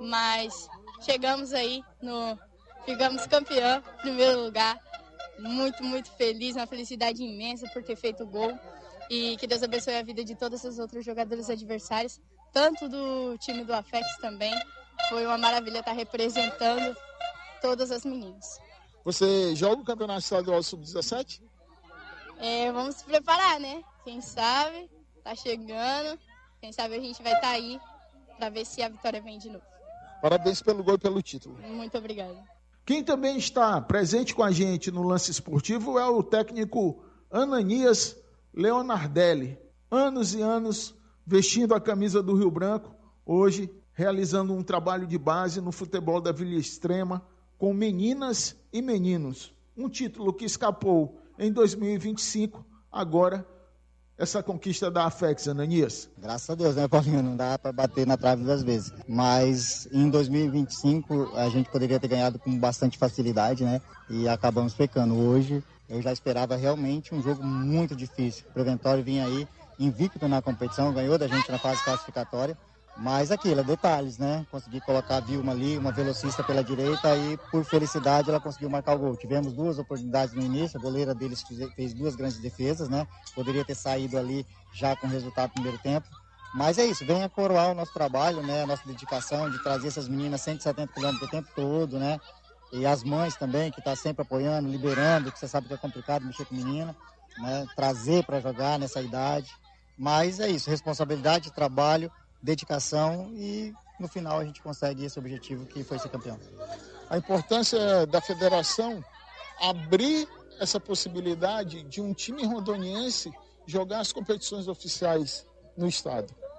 T: Mas chegamos aí, no, ficamos campeão, primeiro lugar. Muito, muito feliz, uma felicidade imensa por ter feito o gol. E que Deus abençoe a vida de todos os outros jogadores adversários, tanto do time do A F E X também. Foi uma maravilha estar representando todas as meninas.
Q: Você joga o Campeonato Estadual sub dezessete?
T: É, vamos se preparar, né? Quem sabe, tá chegando. Quem sabe a gente vai estar tá aí para ver se a vitória vem de novo.
Q: Parabéns pelo gol e pelo título.
T: Muito obrigada.
Q: Quem também está presente com a gente no lance esportivo é o técnico Ananias Leonardelli. Anos e anos vestindo a camisa do Rio Branco, hoje realizando um trabalho de base no futebol da Vila Extrema, com meninas e meninos. Um título que escapou em dois mil e vinte e cinco, agora essa conquista da A F E X, Ananias.
U: Graças a Deus, né, Paulinho? Não dá para bater na trave duas vezes. Mas em dois mil e vinte e cinco a gente poderia ter ganhado com bastante facilidade, né? E acabamos pecando. Hoje eu já esperava realmente um jogo muito difícil. O Preventório vinha aí invicto na competição, ganhou da gente na fase classificatória. Mas aquilo, é detalhes, né? Consegui colocar a Vilma ali, uma velocista pela direita e, por felicidade, ela conseguiu marcar o gol. Tivemos duas oportunidades no início, a goleira deles fez duas grandes defesas, né? Poderia ter saído ali já com o resultado do primeiro tempo. Mas é isso, venha coroar o nosso trabalho, né? A nossa dedicação de trazer essas meninas cento e setenta quilômetros o tempo todo, né? E as mães também, que estão tá sempre apoiando, liberando, que você sabe que é complicado mexer com menina, né? Trazer para jogar nessa idade. Mas é isso, responsabilidade, trabalho, dedicação e no final a gente consegue esse objetivo que foi ser campeão.
Q: A importância da federação abrir essa possibilidade de um time rondoniense jogar as competições oficiais no estado.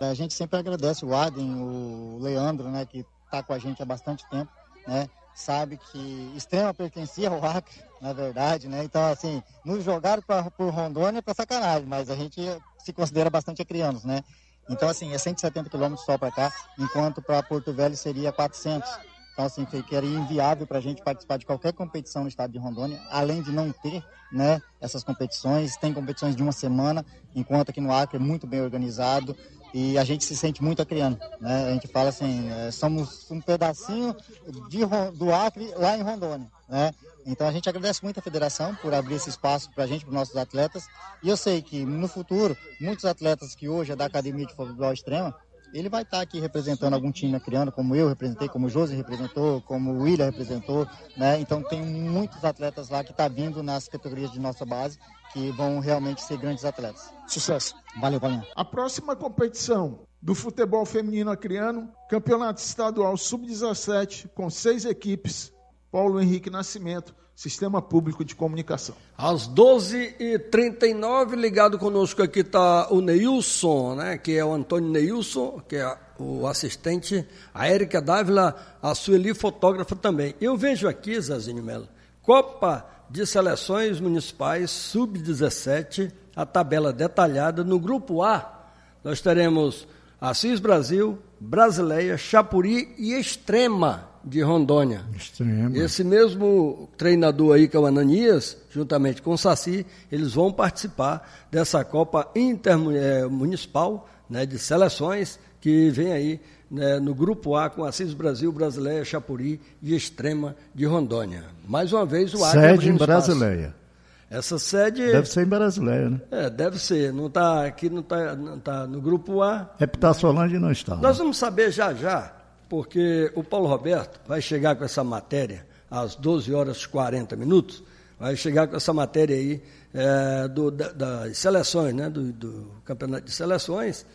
U: A gente sempre agradece o Adem, o Leandro, né, que está com a gente há bastante tempo, né? Sabe que Extrema pertencia ao Acre, na verdade, né? Então, assim, nos jogaram pra, por Rondônia para sacanagem, mas a gente se considera bastante acrianos, né? Então, assim, é cento e setenta quilômetros só para cá, enquanto para Porto Velho seria quatrocentos. Então, assim, que era inviável para a gente participar de qualquer competição no estado de Rondônia, além de não ter, né, essas competições. Tem competições de uma semana, enquanto aqui no Acre é muito bem organizado. E a gente se sente muito acriano, né? A gente fala assim, é, somos um pedacinho de, do Acre lá em Rondônia, né? Então a gente agradece muito a federação por abrir esse espaço para a gente, para os nossos atletas. E eu sei que no futuro, muitos atletas que hoje é da Academia de Futebol Extrema, ele vai estar aqui representando algum time acriano, como eu representei, como o Josi representou, como o William representou, né? Então tem muitos atletas lá que estão tá vindo nas categorias de nossa base, que vão realmente ser grandes atletas. Sucesso. Valeu, Paulinho.
Q: A próxima competição do futebol feminino acriano, Campeonato Estadual sub dezessete, com seis equipes. Paulo Henrique Nascimento, Sistema Público de Comunicação.
A: Às doze e trinta e nove, ligado conosco aqui está o Neilson, né, que é o Antônio Neilson, que é o assistente, a Érica Dávila, a Sueli, fotógrafa também. Eu vejo aqui, Zezinho Melo, Copa de Seleções Municipais sub dezessete, a tabela detalhada. No grupo A, nós teremos Assis Brasil, Brasileia, Chapuri e Extrema de Rondônia.
C: Extrema.
A: Esse mesmo treinador aí, que é o Ananias, juntamente com o Saci, eles vão participar dessa Copa Intermunicipal, né, de seleções, que vem aí, né, no grupo A com Assis Brasil, Brasileia, Chapuri e Extrema de Rondônia. Mais uma vez o Acre
C: sede em Brasileia.
A: Essa sede...
C: Deve ser em Brasileia, né?
A: É, deve ser. Não tá, aqui não está não tá no grupo A.
C: É Pitaçolândia não está.
A: Nós vamos saber já já, porque o Paulo Roberto vai chegar com essa matéria às doze horas e quarenta minutos, vai chegar com essa matéria aí é, do, da, das seleções, né, do, do campeonato de seleções,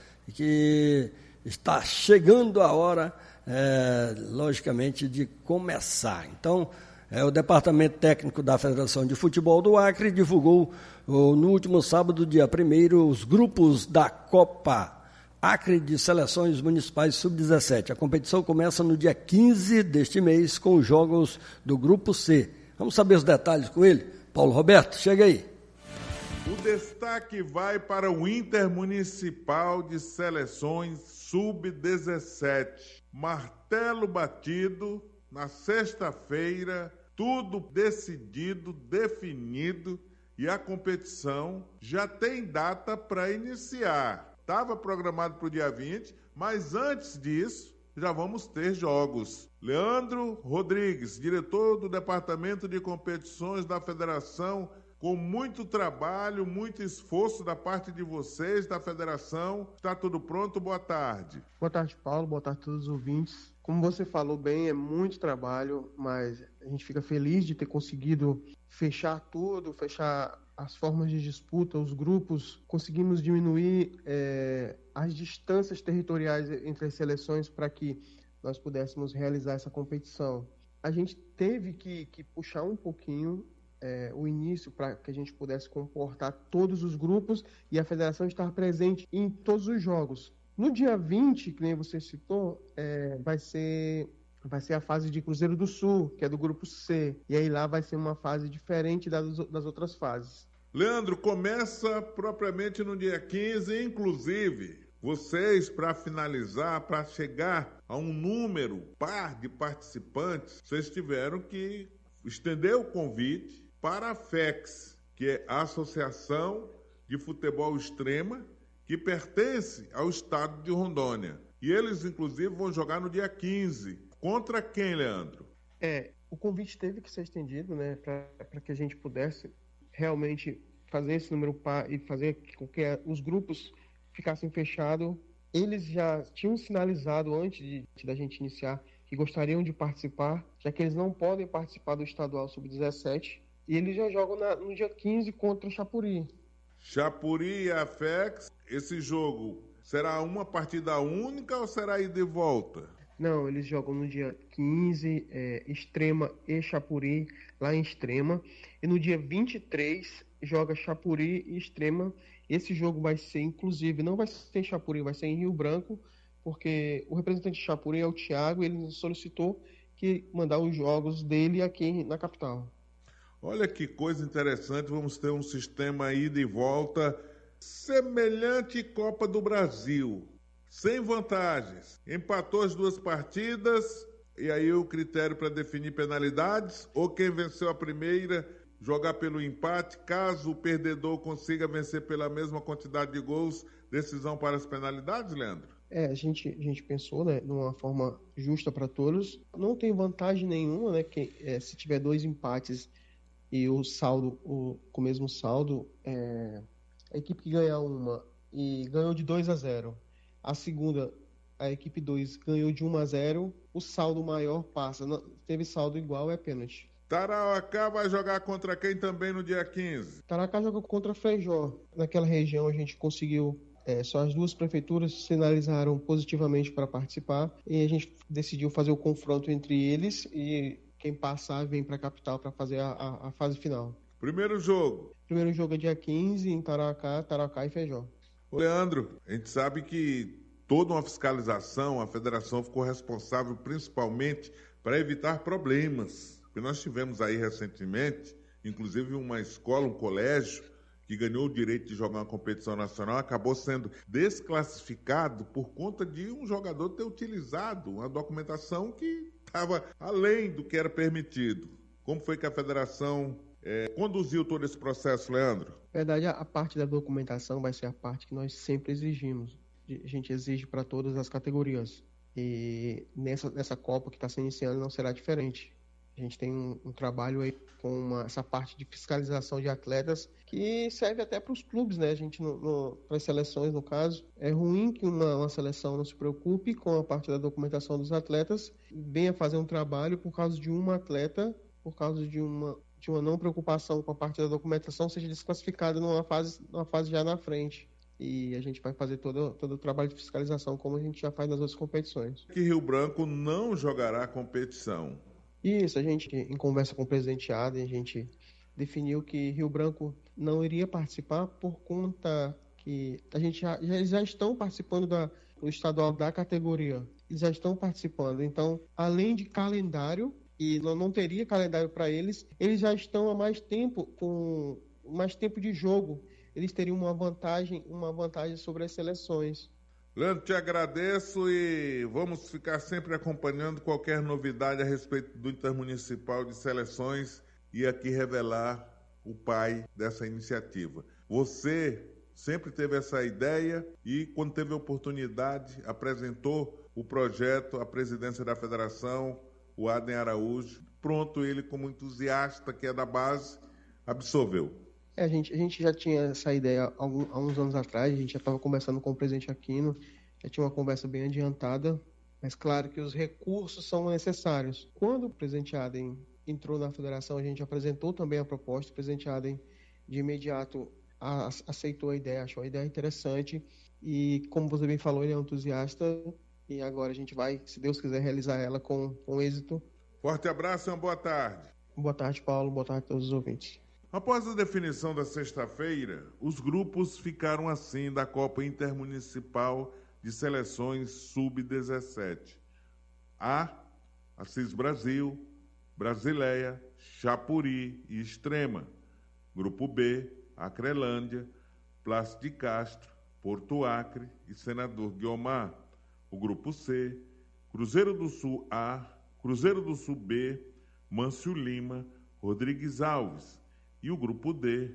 A: que está chegando a hora, é, logicamente, de começar. Então, é, o Departamento Técnico da Federação de Futebol do Acre divulgou oh, no último sábado, dia primeiro, os grupos da Copa Acre de Seleções Municipais sub dezessete. A competição começa no dia quinze deste mês com os jogos do Grupo C. Vamos saber os detalhes com ele? Paulo Roberto, chega aí.
E: O destaque vai para o Intermunicipal de Seleções sub dezessete. Martelo batido na sexta-feira, tudo decidido, definido, e a competição já tem data para iniciar. Estava programado para o dia vinte, mas antes disso, já vamos ter jogos. Leandro Rodrigues, diretor do Departamento de Competições da Federação, com muito trabalho, muito esforço da parte de vocês, da Federação. Está tudo pronto? Boa tarde.
V: Boa tarde, Paulo. Boa tarde a todos os ouvintes. Como você falou bem, é muito trabalho, mas a gente fica feliz de ter conseguido fechar tudo, fechar as formas de disputa, os grupos. Conseguimos diminuir é, as distâncias territoriais entre as seleções para que nós pudéssemos realizar essa competição. A gente teve que, que puxar um pouquinho é, o início para que a gente pudesse comportar todos os grupos e a federação estar presente em todos os jogos. No dia vinte, que nem você citou, é, vai ser, vai ser a fase de Cruzeiro do Sul, que é do grupo C. E aí lá vai ser uma fase diferente das, das outras fases.
E: Leandro, começa propriamente no dia quinze, inclusive vocês, para finalizar, para chegar a um número par de participantes, vocês tiveram que estender o convite para a F E X, que é a Associação de Futebol Extrema, que pertence ao estado de Rondônia. E eles, inclusive, vão jogar no dia quinze. Contra quem, Leandro?
V: É, o convite teve que ser estendido, né, para que a gente pudesse realmente fazer esse número par e fazer com que os grupos ficassem fechados. Eles já tinham sinalizado antes de, da gente iniciar que gostariam de participar, já que eles não podem participar do estadual sub dezessete, e eles já jogam na, no dia quinze contra o Chapuri.
E: Chapuri e a F E X, esse jogo será uma partida única ou será ida e volta?
V: Não, eles jogam no dia quinze, é, Extrema e Chapuri, lá em Extrema. E no dia vinte e três, joga Chapuri e Extrema. Esse jogo vai ser, inclusive, não vai ser em Chapuri, vai ser em Rio Branco, porque o representante de Chapuri é o Thiago, e ele solicitou que mandar os jogos dele aqui na capital.
E: Olha que coisa interessante, vamos ter um sistema ida e volta semelhante à Copa do Brasil, sem vantagens. Empatou as duas partidas, e aí o critério para definir penalidades, ou quem venceu a primeira jogar pelo empate, caso o perdedor consiga vencer pela mesma quantidade de gols, decisão para as penalidades, Leandro?
V: É, a gente, a gente pensou, né, numa forma justa para todos. Não tem vantagem nenhuma, né, que é, se tiver dois empates e o saldo, o, com o mesmo saldo, é, a equipe que ganhar uma e ganhou de dois a zero, a segunda, a equipe dois ganhou de um a zero, o saldo maior passa. Não, teve saldo igual, é pênalti.
E: Tarauacá vai jogar contra quem também no dia quinze?
V: Tarauacá joga contra Feijó. Naquela região a gente conseguiu, é, só as duas prefeituras sinalizaram positivamente para participar, e a gente decidiu fazer o confronto entre eles, e quem passar vem para a capital para fazer a, a, a fase final.
E: Primeiro jogo?
V: Primeiro jogo é dia quinze em Tarauacá, Tarauacá e Feijó.
E: Ô Leandro, a gente sabe que toda uma fiscalização, a federação ficou responsável principalmente para evitar problemas. Porque nós tivemos aí recentemente, inclusive uma escola, um colégio, que ganhou o direito de jogar uma competição nacional, acabou sendo desclassificado por conta de um jogador ter utilizado uma documentação que estava além do que era permitido. Como foi que a federação é, conduziu todo esse processo, Leandro?
V: Na verdade, a parte da documentação vai ser a parte que nós sempre exigimos. A gente exige para todas as categorias. E nessa, nessa Copa que está se iniciando não será diferente. A gente tem um, um trabalho aí com uma, essa parte de fiscalização de atletas que serve até para os clubes, né? A gente, para as seleções, no caso, é ruim que uma, uma seleção não se preocupe com a parte da documentação dos atletas, venha fazer um trabalho por causa de uma atleta, por causa de uma, de uma não preocupação com a parte da documentação, seja desclassificada numa fase, numa fase já na frente. E a gente vai fazer todo, todo o trabalho de fiscalização como a gente já faz nas outras competições.
E: Que Rio Branco não jogará competição.
V: Isso, a gente, em conversa com o presidente Adem, a gente definiu que Rio Branco não iria participar por conta que a gente já, eles já estão participando da, do estadual da categoria, eles já estão participando. Então, além de calendário, e não, não teria calendário para eles, eles já estão há mais tempo com mais tempo de jogo, eles teriam uma vantagem, uma vantagem sobre as seleções.
E: Leandro, te agradeço e vamos ficar sempre acompanhando qualquer novidade a respeito do Intermunicipal de Seleções e aqui revelar o pai dessa iniciativa. Você sempre teve essa ideia e, quando teve a oportunidade, apresentou o projeto à presidência da federação, o Adem Araújo. Pronto, ele, como entusiasta que é da base, absorveu.
V: É, a, gente, a gente já tinha essa ideia há, algum, há uns anos atrás, a gente já estava conversando com o presidente Aquino, já tinha uma conversa bem adiantada, mas claro que os recursos são necessários. Quando o presidente Adem entrou na federação, a gente apresentou também a proposta, o presidente Adem de imediato a, aceitou a ideia, achou a ideia interessante, e como você bem falou, ele é um entusiasta, e agora a gente vai, se Deus quiser, realizar ela com, com êxito.
E: Forte abraço e uma boa tarde.
V: Boa tarde, Paulo, boa tarde a todos os ouvintes.
E: Após a definição da sexta-feira, os grupos ficaram assim da Copa Intermunicipal de Seleções sub dezessete. A, Assis Brasil, Brasileia, Chapuri e Extrema. Grupo B, Acrelândia, Plácido de Castro, Porto Acre e Senador Guiomar. O Grupo C, Cruzeiro do Sul A, Cruzeiro do Sul B, Mâncio Lima, Rodrigues Alves. E o Grupo D,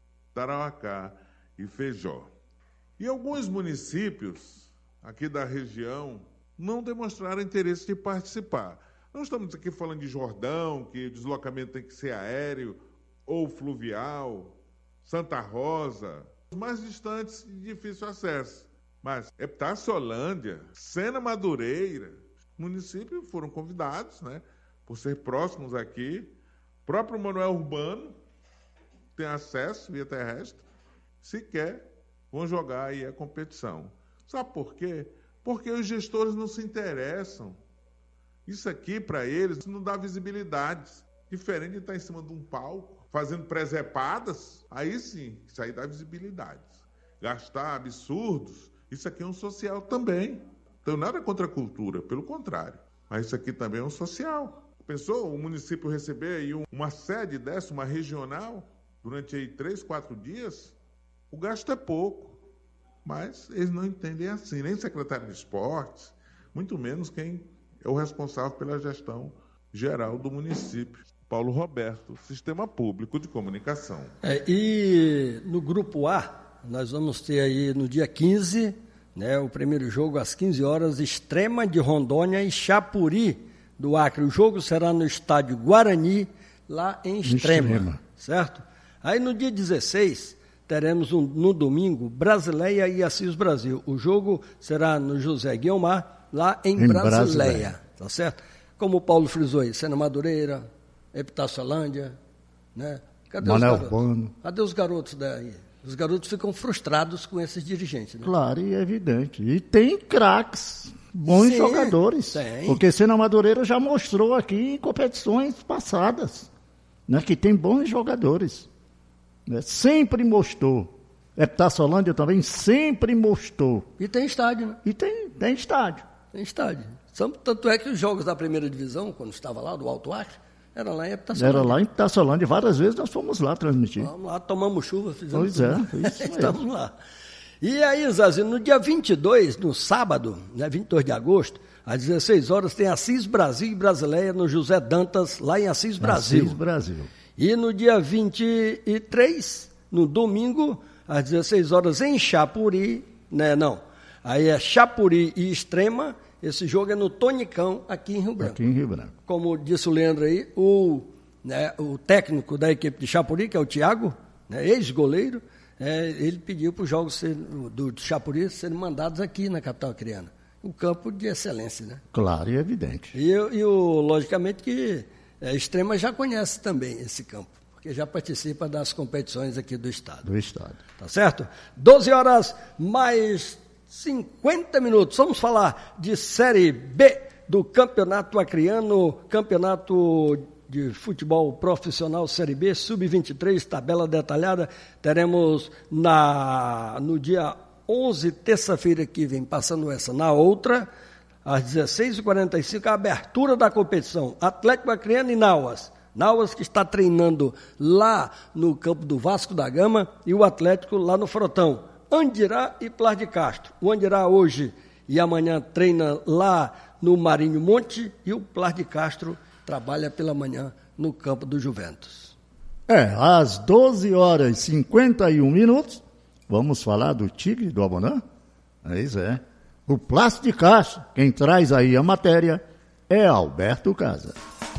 E: Tarauacá e Feijó. E alguns municípios aqui da região não demonstraram interesse de participar. Não estamos aqui falando de Jordão, que o deslocamento tem que ser aéreo ou fluvial, Santa Rosa, os mais distantes de difícil acesso. Mas Epitácio-Holândia, Sena Madureira, municípios foram convidados, né, por ser próximos aqui. O próprio Manoel Urbano tem acesso via terrestre, se quer, vão jogar aí a competição. Sabe por quê? Porque os gestores não se interessam. Isso aqui, para eles, não dá visibilidade. Diferente de estar em cima de um palco, fazendo presepadas, aí sim, isso aí dá visibilidade. Gastar absurdos, isso aqui é um social também. Então nada contra a cultura, pelo contrário. Mas isso aqui também é um social. Pensou o município receber aí uma sede dessa, uma regional, durante aí três, quatro dias? O gasto é pouco. Mas eles não entendem assim, nem o secretário de esportes, muito menos quem é o responsável pela gestão geral do município. Paulo Roberto, Sistema Público de Comunicação.
A: É, e no Grupo A, nós vamos ter aí no dia quinze, né, o primeiro jogo às quinze horas, Extrema de Rondônia e Chapuri do Acre. O jogo será no estádio Guarani, lá em Extrema, Extrema. Certo? Aí no dia dezesseis, teremos um, no domingo, Brasileia e Assis Brasil. O jogo será no José Guiomar, lá em, em Brasileia, Brasileia, tá certo? Como o Paulo frisou aí, Sena Madureira, Epitácio-Holândia, né? Cadê
C: Manel
A: os garotos?
C: Bono.
A: Cadê os garotos daí? Os garotos ficam frustrados com esses dirigentes, né?
C: Claro, e é evidente. E tem craques, bons Sim, jogadores.
A: Tem.
C: Porque Sena Madureira já mostrou aqui em competições passadas, né, que tem bons jogadores. Né? Sempre mostrou. Epitácio-Holândia também sempre mostrou.
A: E tem estádio, né?
C: E tem, tem estádio.
A: Tem estádio. Tanto é que os jogos da primeira divisão, quando estava lá, do Alto Acre, era lá em Epitácio-Holândia.
C: Era lá em Epitácio-Holândia. Várias vezes nós fomos lá transmitir.
A: Vamos lá, tomamos chuva, fizemos
C: Pois é, isso
A: Estamos lá. E aí, Zazinho, no dia vinte e dois, no sábado, né, vinte e dois de agosto, às dezesseis horas, tem Assis Brasil e Brasileia no José Dantas, lá em Assis Brasil.
C: Assis Brasil.
A: E no dia vinte e três, no domingo, às dezesseis horas, em Chapuri, né, não, aí é Chapuri e Extrema. Esse jogo é no Tonicão, aqui em Rio Branco.
C: Aqui em Rio Branco.
A: Como disse o Leandro aí, o, né, o técnico da equipe de Chapuri, que é o Thiago, né, ex-goleiro, é, ele pediu para os jogos ser, do, do Chapuri serem mandados aqui na capital acreana. Um campo de excelência, né?
C: Claro e evidente.
A: E, e o, logicamente que a Extrema já conhece também esse campo, porque já participa das competições aqui do estado.
C: Do estado.
A: Tá certo? doze horas mais cinquenta minutos. Vamos falar de Série B do Campeonato Acreano, Campeonato de Futebol Profissional Série B, sub vinte e três, tabela detalhada. Teremos na, no dia onze, terça-feira que vem, passando essa. Na outra, às dezesseis e quarenta e cinco, a abertura da competição. Atlético Acreano e Nauas. Nauas que está treinando lá no campo do Vasco da Gama e o Atlético lá no Frotão. Andirá e Plar de Castro. O Andirá hoje e amanhã treina lá no Marinho Monte e o Plar de Castro trabalha pela manhã no campo do Juventus.
C: É, às doze horas e cinquenta e um minutos, vamos falar do Tigre do Abonã? Pois é. O Plástico de Castro, quem traz aí a matéria é Alberto Casa.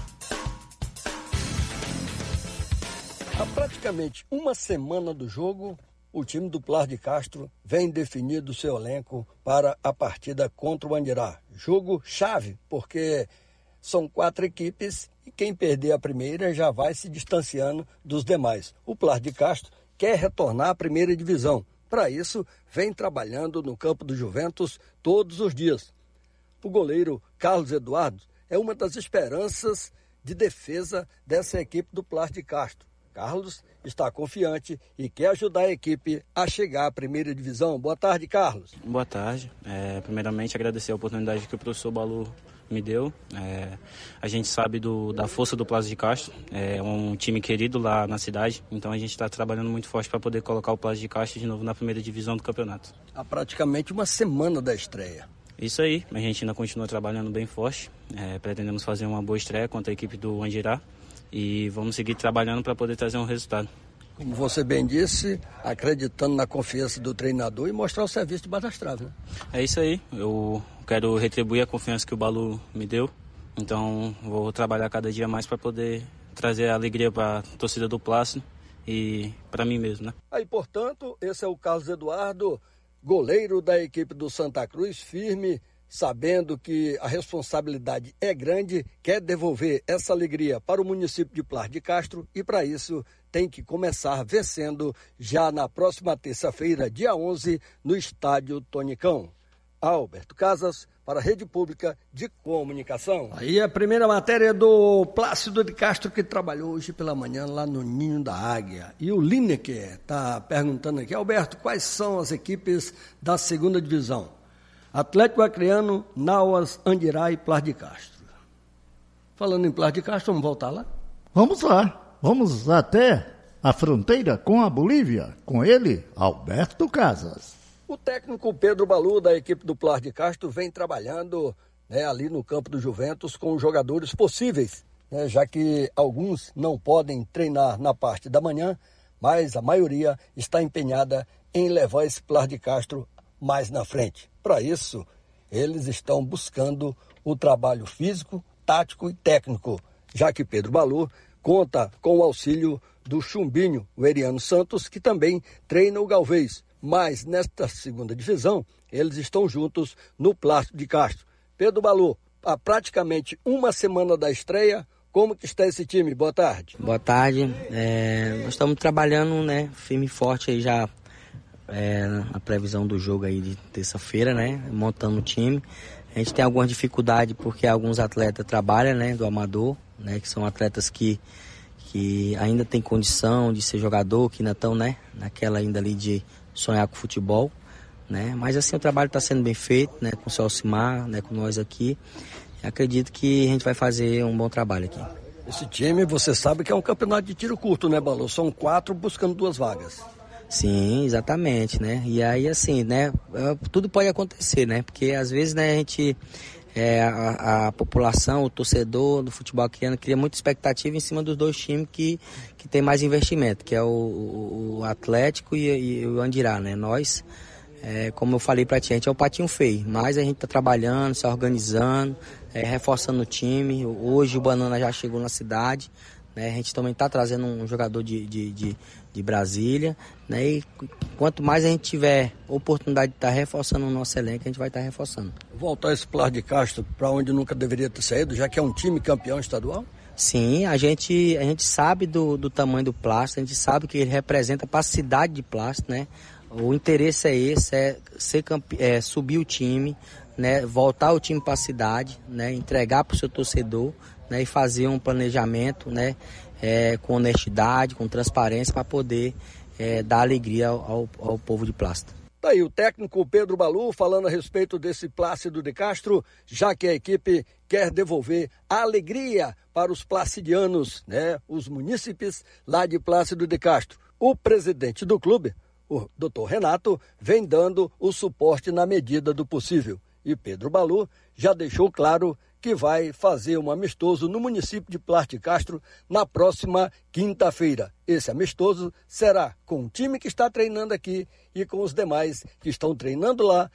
A: Há praticamente uma semana do jogo, o time do Plar de Castro vem definido seu elenco para a partida contra o Andirá. Jogo chave, porque são quatro equipes e quem perder a primeira já vai se distanciando dos demais. O Plar de Castro quer retornar à primeira divisão. Para isso, vem trabalhando no campo do Juventus todos os dias. O goleiro Carlos Eduardo é uma das esperanças de defesa dessa equipe do Plar de Castro. Carlos está confiante e quer ajudar a equipe a chegar à primeira divisão. Boa tarde, Carlos.
D: Boa tarde. É, primeiramente, agradecer a oportunidade que o professor Balu me deu. É, a gente sabe do, da força do Plástico de Castro. É um time querido lá na cidade, então a gente está trabalhando muito forte para poder colocar o Plástico de Castro de novo na primeira divisão do campeonato.
A: Há praticamente uma semana da estreia.
D: Isso aí, a gente ainda continua trabalhando bem forte. É, pretendemos fazer uma boa estreia contra a equipe do Andirá. E vamos seguir trabalhando para poder trazer um resultado.
A: Como você bem disse, acreditando na confiança do treinador e mostrar o serviço debaixo das traves, né?
D: É isso aí. Eu quero retribuir a confiança que o Balu me deu. Então, vou trabalhar cada dia mais para poder trazer a alegria para a torcida do Plácido e para mim mesmo, né?
A: Aí, portanto, esse é o Carlos Eduardo, goleiro da equipe do Santa Cruz, firme, sabendo que a responsabilidade é grande, quer devolver essa alegria para o município de Plar de Castro e, para isso, tem que começar vencendo já na próxima terça-feira, dia onze, no estádio Tonicão. Alberto Casas, para a Rede Pública de Comunicação. Aí a primeira matéria do Plácido de Castro, que trabalhou hoje pela manhã lá no Ninho da Águia. E o Lineker está perguntando aqui, Alberto, quais são as equipes da segunda divisão? Atlético Acreano, Nauas, Andirá e Plácido de Castro. Falando em Plácido de Castro, vamos voltar lá?
C: Vamos lá, vamos até a fronteira com a Bolívia. Com ele, Alberto Casas.
A: O técnico Pedro Balu, da equipe do Plácido de Castro, vem trabalhando, né, ali no campo do Juventus com os jogadores possíveis, né, já que alguns não podem treinar na parte da manhã, mas a maioria está empenhada em levar esse Plácido de Castro mais na frente. Para isso, eles estão buscando o trabalho físico, tático e técnico, já que Pedro Balu conta com o auxílio do Chumbinho, o Eriano Santos, que também treina o Galvez. Mas nesta segunda divisão, eles estão juntos no Plácido de Castro. Pedro Balu, há praticamente uma semana da estreia, como que está esse time? Boa tarde.
F: Boa tarde. É, nós estamos trabalhando, né, firme e forte aí já é, na previsão do jogo aí de terça-feira, né, montando o time. A gente tem algumas dificuldades porque alguns atletas trabalham, né, do amador, né, que são atletas que, que ainda têm condição de ser jogador, que ainda estão, né, naquela ainda ali de sonhar com futebol, né? Mas assim, o trabalho está sendo bem feito, né? Com o seu Alcimar, né? Com nós aqui. Acredito que a gente vai fazer um bom trabalho aqui.
A: Esse time, você sabe que é um campeonato de tiro curto, né, Balu? São quatro buscando duas vagas.
F: Sim, exatamente, né? E aí, assim, né? Tudo pode acontecer, né? Porque às vezes, né, a gente... É, a, a população, o torcedor do futebol acreano cria muita expectativa em cima dos dois times que, que tem mais investimento, que é o, o Atlético e, e o Andirá, né? Nós, é, como eu falei pra ti, a gente é o patinho feio, mas a gente tá trabalhando, se organizando, é, reforçando o time. Hoje o Banana já chegou na cidade, né? A gente também tá trazendo um jogador de, de, de, de Brasília, né? E quanto mais a gente tiver oportunidade de estar tá reforçando o nosso elenco, a gente vai estar tá reforçando.
A: Voltar esse Plácido de Castro para onde nunca deveria ter saído, já que é um time campeão estadual?
F: Sim, a gente, a gente sabe do, do tamanho do Plácido, a gente sabe que ele representa para a cidade de Plácido, né? O interesse é esse, é, ser campe... é subir o time, né? Voltar o time para a cidade, né? Entregar para o seu torcedor, né? E fazer um planejamento, né? É, com honestidade, com transparência, para poder é, dar alegria ao, ao, ao povo de Plácido.
A: Tá aí o técnico Pedro Balu falando a respeito desse Plácido de Castro, já que a equipe quer devolver a alegria para os placidianos, né? Os munícipes lá de Plácido de Castro. O presidente do clube, o doutor Renato, vem dando o suporte na medida do possível. E Pedro Balu já deixou claro que vai fazer um amistoso no município de Plácido de Castro na próxima quinta-feira. Esse amistoso será com o time que está treinando aqui e com os demais que estão treinando lá.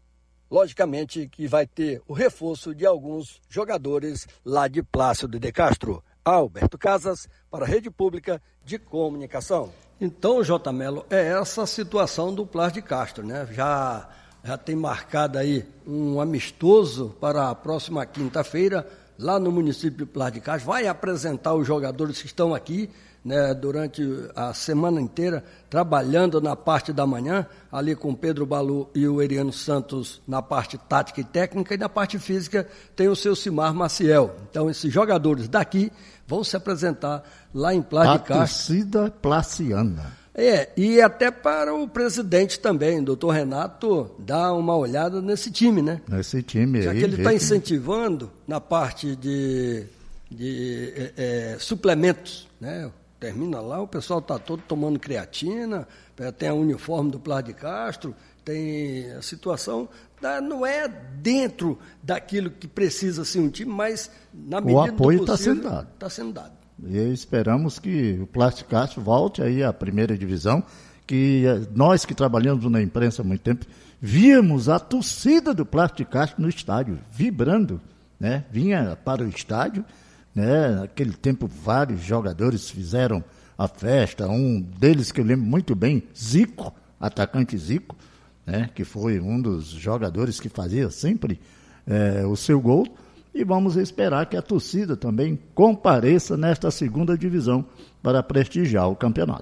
A: Logicamente que vai ter o reforço de alguns jogadores lá de Plácido de Castro. Alberto Casas, para a Rede Pública de Comunicação. Então, J. Melo, é essa a situação do Plácido de Castro, né? Já... Já tem marcado aí um amistoso para a próxima quinta-feira, lá no município de Plácido de Castro. Vai apresentar os jogadores que estão aqui, né, durante a semana inteira, trabalhando na parte da manhã, ali com o Pedro Balu e o Eriano Santos na parte tática e técnica, e na parte física tem o seu Simar Maciel. Então, esses jogadores daqui vão se apresentar lá em Plácido de Castro.
C: A torcida placiana.
A: É, e até para o presidente também, doutor Renato, dar uma olhada nesse time, né?
C: Nesse time aí.
A: Já que ele está incentivando na parte de, de é, é, suplementos, né? Termina lá, o pessoal está todo tomando creatina, tem o uniforme do Plácido de Castro, tem a situação, não é dentro daquilo que precisa ser um time, mas na medida
C: o apoio
A: do possível
C: está sendo dado.
A: Está sendo dado.
C: E esperamos que o Plácido de Castro volte aí à primeira divisão, que nós que trabalhamos na imprensa há muito tempo, víamos a torcida do Plácido de Castro no estádio, vibrando, né? Vinha para o estádio, né? Naquele tempo vários jogadores fizeram a festa, um deles que eu lembro muito bem, Zico, atacante Zico, né? Que foi um dos jogadores que fazia sempre é, o seu gol. E vamos esperar que a torcida também compareça nesta segunda divisão para prestigiar o campeonato.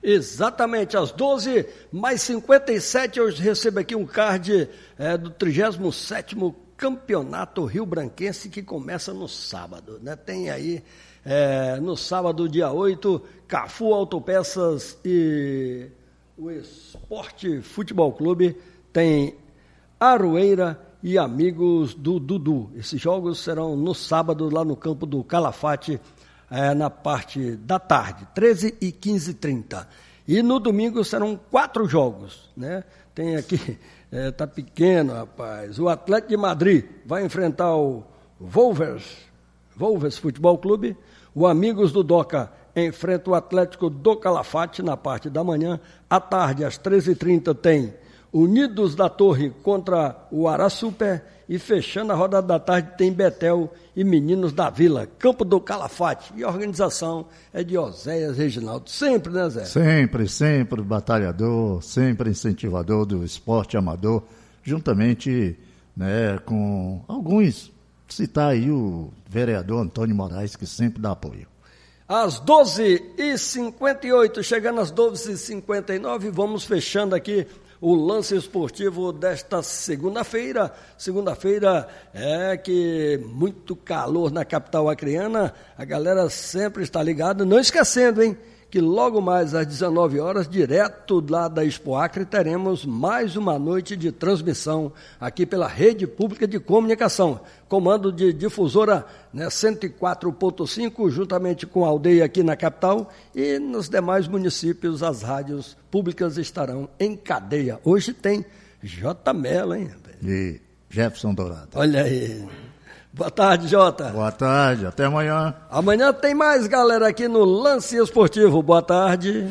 A: Exatamente, às doze mais cinquenta e sete, eu recebo aqui um card é, do trigésimo sétimo Campeonato Rio Branquense, que começa no sábado, né? Tem aí, é, no sábado, dia oito, Cafu Autopeças e o Esporte Futebol Clube, tem Aroeira e Amigos do Dudu. Esses jogos serão no sábado, lá no campo do Calafate, é, na parte da tarde, treze e quinze e trinta. E no domingo serão quatro jogos, né? Tem aqui, é, tá pequeno, rapaz. O Atlético de Madrid vai enfrentar o Wolvers, Wolvers Futebol Clube. O Amigos do Doca enfrenta o Atlético do Calafate na parte da manhã. À tarde, às treze e trinta, tem Unidos da Torre contra o Araçuper. E fechando a rodada da tarde, tem Betel e Meninos da Vila, Campo do Calafate. E a organização é de Oséias Reginaldo. Sempre, né, Zé?
C: Sempre, sempre batalhador, sempre incentivador do esporte amador, juntamente, né, com alguns, citar aí o vereador Antônio Moraes, que sempre dá apoio.
A: Às doze e cinquenta e oito, chegando às doze e cinquenta e nove, vamos fechando aqui o lance esportivo desta segunda-feira. Segunda-feira é que muito calor na capital acreana. A galera sempre está ligada. Não esquecendo, hein, que logo mais às dezenove horas, direto lá da Expo Acre, teremos mais uma noite de transmissão aqui pela Rede Pública de Comunicação. Comando de difusora, né, cento e quatro ponto cinco, juntamente com a aldeia aqui na capital, e nos demais municípios as rádios públicas estarão em cadeia. Hoje tem J. Mello, hein?
C: E Jefferson Dourado.
A: Olha aí. Boa tarde, Jota.
C: Boa tarde, até amanhã.
A: Amanhã tem mais, galera, aqui no Lance Esportivo. Boa tarde.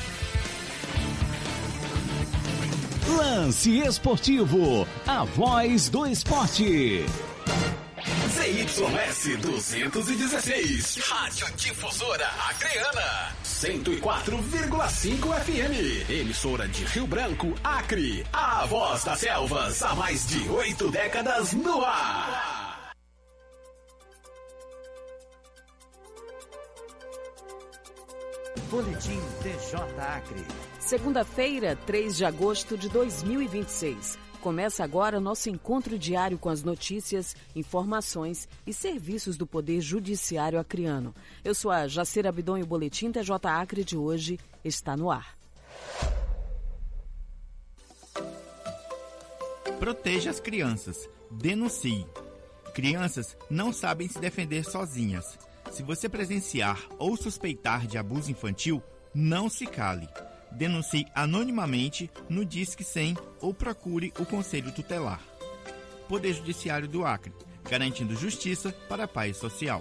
B: Lance Esportivo, a voz do esporte.
H: Z Y S duzentos e dezesseis, Rádio Difusora Acreana, cento e quatro vírgula cinco F M, emissora de Rio Branco, Acre, a voz das selvas, há mais de oito décadas no ar.
I: Boletim T J Acre.
W: Segunda-feira, três de agosto de dois mil e vinte e seis. Começa agora nosso encontro diário com as notícias, informações e serviços do Poder Judiciário acreano. Eu sou a Jacira Abidon e o Boletim T J Acre de hoje está no ar.
X: Proteja as crianças. Denuncie. Crianças não sabem se defender sozinhas. Se você presenciar ou suspeitar de abuso infantil, não se cale. Denuncie anonimamente no Disque cem ou procure o Conselho Tutelar. Poder Judiciário do Acre, garantindo justiça para a paz social.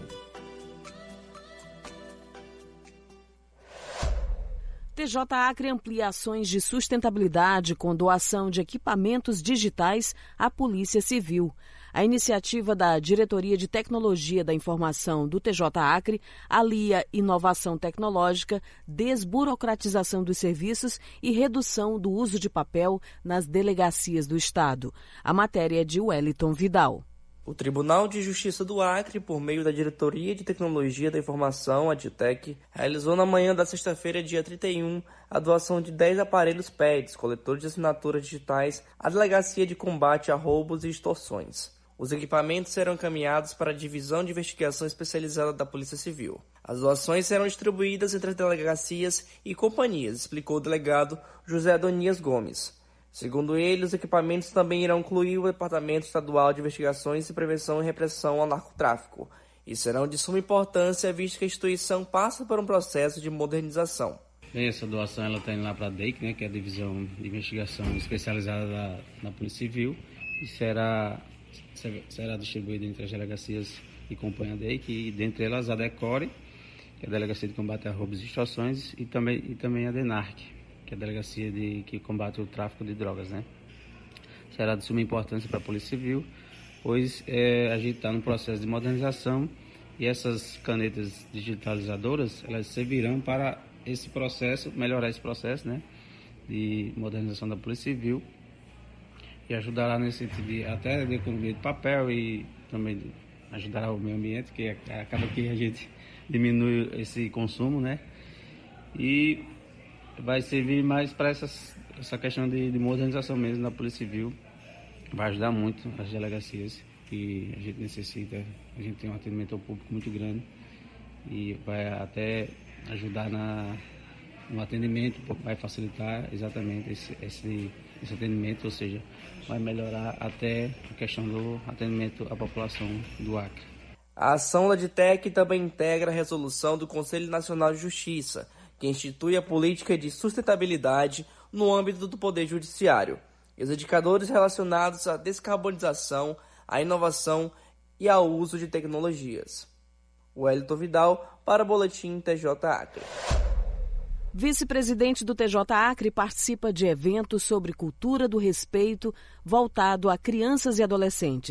W: T J Acre amplia ações de sustentabilidade com doação de equipamentos digitais à Polícia Civil. A iniciativa da Diretoria de Tecnologia da Informação do T J Acre alia inovação tecnológica, desburocratização dos serviços e redução do uso de papel nas delegacias do Estado. A matéria é de Wellington Vidal.
Y: O Tribunal de Justiça do Acre, por meio da Diretoria de Tecnologia da Informação, a DITEC, realizou na manhã da sexta-feira, dia trinta e um, a doação de dez aparelhos P E Ds, coletores de assinaturas digitais, à Delegacia de Combate a Roubos e Extorsões. Os equipamentos serão encaminhados para a Divisão de Investigação Especializada da Polícia Civil. As doações serão distribuídas entre as delegacias e companhias, explicou o delegado José Adonias Gomes. Segundo ele, os equipamentos também irão incluir o Departamento Estadual de Investigações e Prevenção e Repressão ao Narcotráfico e serão de suma importância, visto que a instituição passa por um processo de modernização.
Z: Bem, essa doação ela está indo lá para a D E I C, né, que é a Divisão de Investigação Especializada da, da Polícia Civil, e será, será distribuída entre as delegacias e companhia D E I C, e dentre elas a DECORE, que é a Delegacia de Combate a Roubos e Extorsões, e também, e também a DENARC, que é a Delegacia de, que combate o tráfico de drogas, né? Será de suma importância para a Polícia Civil, pois é, a gente está no processo de modernização e essas canetas digitalizadoras, elas servirão para esse processo, melhorar esse processo, né, de modernização da Polícia Civil e ajudará nesse sentido de, até de economia de papel e também ajudará o meio ambiente, que acaba que a gente diminui esse consumo, né? E vai servir mais para essa questão de, de modernização mesmo da Polícia Civil. Vai ajudar muito as delegacias que a gente necessita. A gente tem um atendimento ao público muito grande e vai até ajudar na, no atendimento, vai facilitar exatamente esse, esse, esse atendimento, ou seja, vai melhorar até a questão do atendimento à população do Acre.
Y: A ação da DITEC também integra a resolução do Conselho Nacional de Justiça, que institui a política de sustentabilidade no âmbito do Poder Judiciário e os indicadores relacionados à descarbonização, à inovação e ao uso de tecnologias. Wellington Vidal para o Boletim T J Acre.
W: Vice-presidente do T J Acre participa de eventos sobre cultura do respeito voltado a crianças e adolescentes.